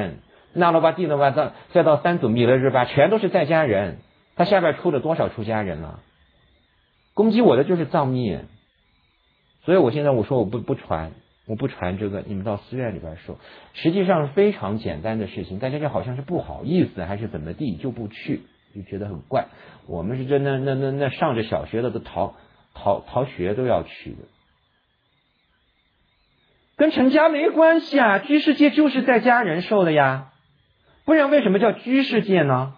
那罗巴地罗巴到再到三祖弥勒日巴，全都是在家人，他下边出了多少出家人了？攻击我的就是藏密，所以我现在我说我不不传，我不传这个，你们到寺院里边说，实际上是非常简单的事情，大家就好像是不好意思还是怎么地就不去，就觉得很怪。我们是真的那那那上着小学的都逃逃逃学都要去的。跟成家没关系啊，居士戒就是在家人受的呀，不然为什么叫居士戒呢？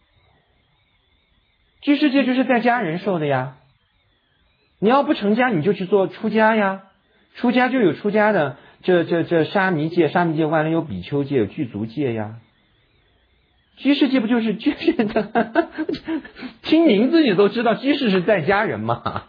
居士戒就是在家人受的呀。你要不成家你就去做出家呀，出家就有出家的这这这沙弥戒，沙弥戒完了有比丘戒，有具足戒呀。居士戒不就是居士的？听名字你都知道，居士是在家人嘛。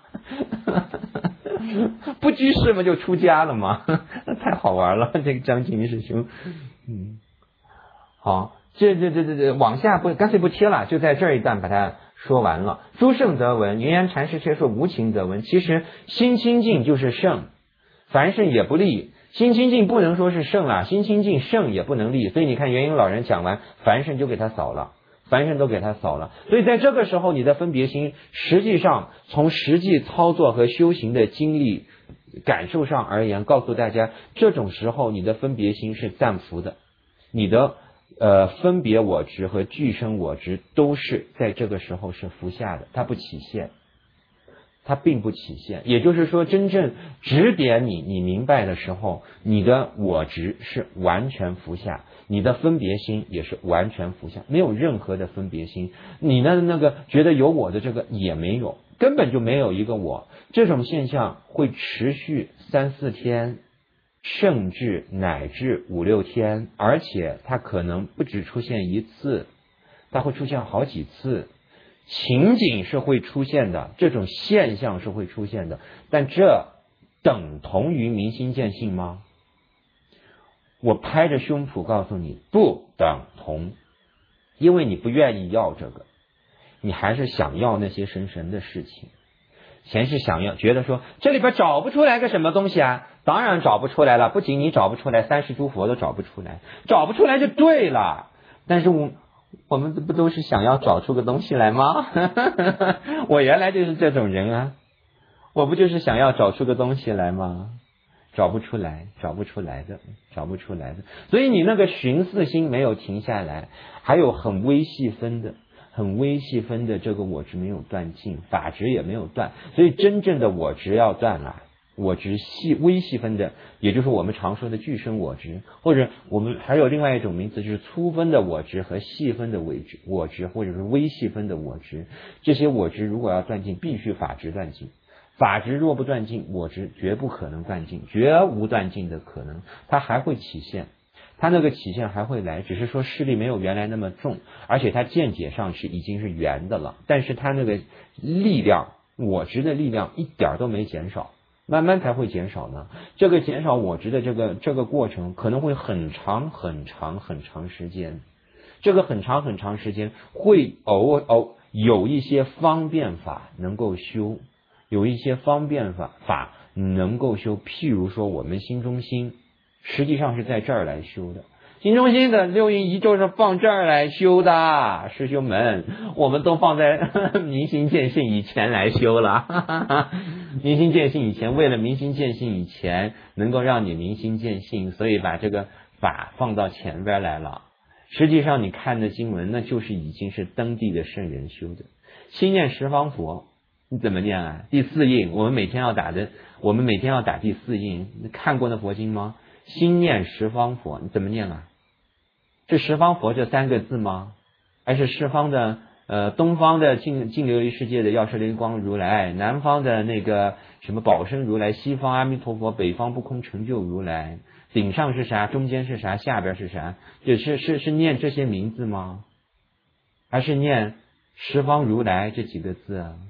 不居士嘛就出家了嘛，太好玩了，这个张清师兄。嗯，好，这这这这这往下不干脆不贴了，就在这一段把它说完了。诸圣则闻，云阳禅师却说无情则闻。其实心清净就是圣，凡圣也不立。心清净不能说是圣啊，心清净圣也不能立。所以你看元婴老人讲完，凡圣就给他扫了。凡人都给他扫了，所以在这个时候你的分别心实际上从实际操作和修行的经历感受上而言，告诉大家这种时候你的分别心是暂伏的，你的呃分别我执和俱生我执都是在这个时候是伏下的，它不起现，它并不起现。也就是说真正指点你你明白的时候，你的我执是完全伏下，你的分别心也是完全伏下，没有任何的分别心，你的那个觉得有我的这个也没有，根本就没有一个我。这种现象会持续三四天，甚至乃至五六天，而且它可能不只出现一次，它会出现好几次，情景是会出现的，这种现象是会出现的，但这等同于明心见性吗？我拍着胸脯告诉你，不等同，因为你不愿意要这个，你还是想要那些神神的事情，先是想要觉得说这里边找不出来个什么东西啊，当然找不出来了，不仅你找不出来，三世诸佛都找不出来，找不出来就对了。但是我我们不都是想要找出个东西来吗？我原来就是这种人啊，我不就是想要找出个东西来吗？找不出来，找不出来的，找不出来的。所以你那个寻思心没有停下来，还有很微细分的很微细分的这个我执没有断尽，法执也没有断，所以真正的我执要断了，我执细微细分的，也就是我们常说的俱生我执，或者我们还有另外一种名词，就是粗分的我执和细分的伪执我执，或者是微细分的我执。这些我执如果要断尽，必须法执断尽，法执若不断尽，我执绝不可能断尽，绝无断尽的可能，它还会起现，它那个起现还会来，只是说势力没有原来那么重，而且它见解上去已经是圆的了，但是它那个力量，我执的力量一点都没减少，慢慢才会减少呢。这个减少我执的这个这个过程可能会很长很长很长时间，这个很长很长时间会偶偶有一些方便法能够修，有一些方便法法能够修，譬如说我们心中心实际上是在这儿来修的，心中心的六阴一咒是放这儿来修的，师兄们，我们都放在明心见性以前来修了。明心见性以前，为了明心见性以前能够让你明心见性，所以把这个法放到前边来了。实际上你看的经文，那就是已经是登地的圣人修的。心念十方佛，你怎么念啊？第四印，我们每天要打的，我们每天要打第四印。你看过那佛经吗？心念十方佛，你怎么念啊？是十方佛这三个字吗？还是十方的呃东方的净净琉璃世界的药师灵光如来，南方的那个什么宝生如来，西方阿弥陀佛，北方不空成就如来，顶上是啥，中间是啥，下边是啥？就是是是念这些名字吗？还是念十方如来这几个字啊？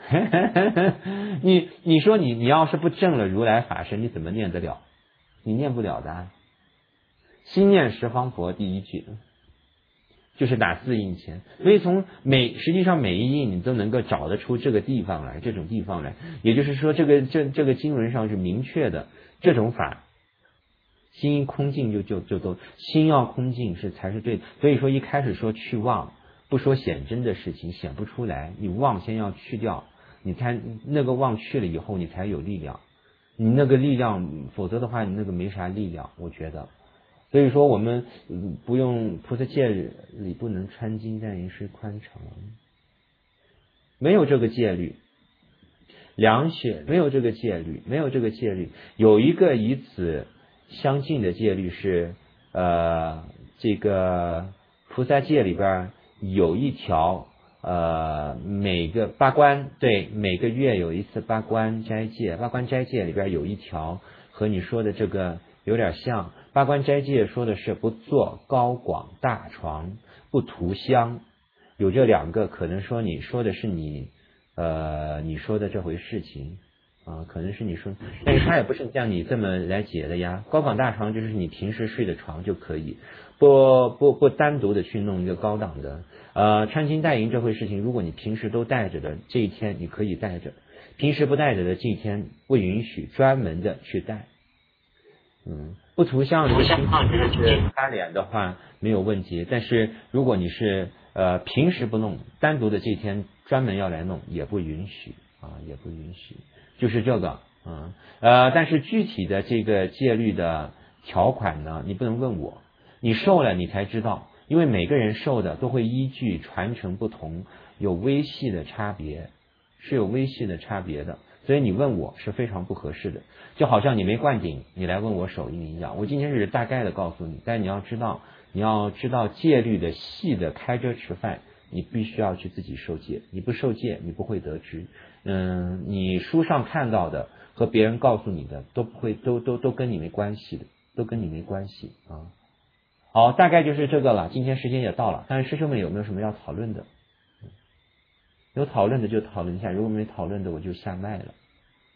你你说你你要是不证了如来法身，你怎么念得了？你念不了的啊。心念十方佛第一句就是打四印前，所以从每实际上每一印你都能够找得出这个地方来，这种地方来，也就是说这个这这个经文上是明确的，这种法心一空净就就就都心要空净是才是对的。所以说一开始说去妄，不说显真的事情，显不出来，你妄先要去掉，你才那个妄去了以后，你才有力量。你那个力量，否则的话，你那个没啥力量，我觉得。所以说我们不用菩萨戒里不能穿金戴银是宽敞，没有这个戒律。凉血没有这个戒律，没有这个戒律。有一个以此相近的戒律是，呃，这个菩萨戒里边有一条，呃，每个八关，对，每个月有一次八关斋戒，八关斋戒里边有一条和你说的这个有点像。八关斋戒说的是不坐高广大床，不涂香，有这两个，可能说你说的是你。呃，你说的这回事情啊，可能是你说，但是他也不是像你这么来解的呀。高广大床就是你平时睡的床就可以，不不不单独的去弄一个高档的。呃，穿金戴银这回事情，如果你平时都带着的，这一天你可以带着；平时不带着的，这一天不允许专门的去带。嗯，不涂香，不香是擦脸的话没有问题，但是如果你是呃平时不弄，单独的这天专门要来弄也不允许啊，也不允许，就是这个啊呃，但是具体的这个戒律的条款呢，你不能问我，你受了你才知道，因为每个人受的都会依据传承不同，有微细的差别，是有微细的差别的。所以你问我是非常不合适的，就好像你没灌顶，你来问我手印一样。我今天只是大概的告诉你，但你要知道，你要知道戒律的细的开遮持犯，你必须要去自己受戒，你不受戒，你不会得知。嗯，你书上看到的和别人告诉你的都不会，都都都跟你没关系的，都跟你没关系啊。好，大概就是这个了。今天时间也到了，看师兄们有没有什么要讨论的？有讨论的就讨论一下，如果没讨论的我就下麦了。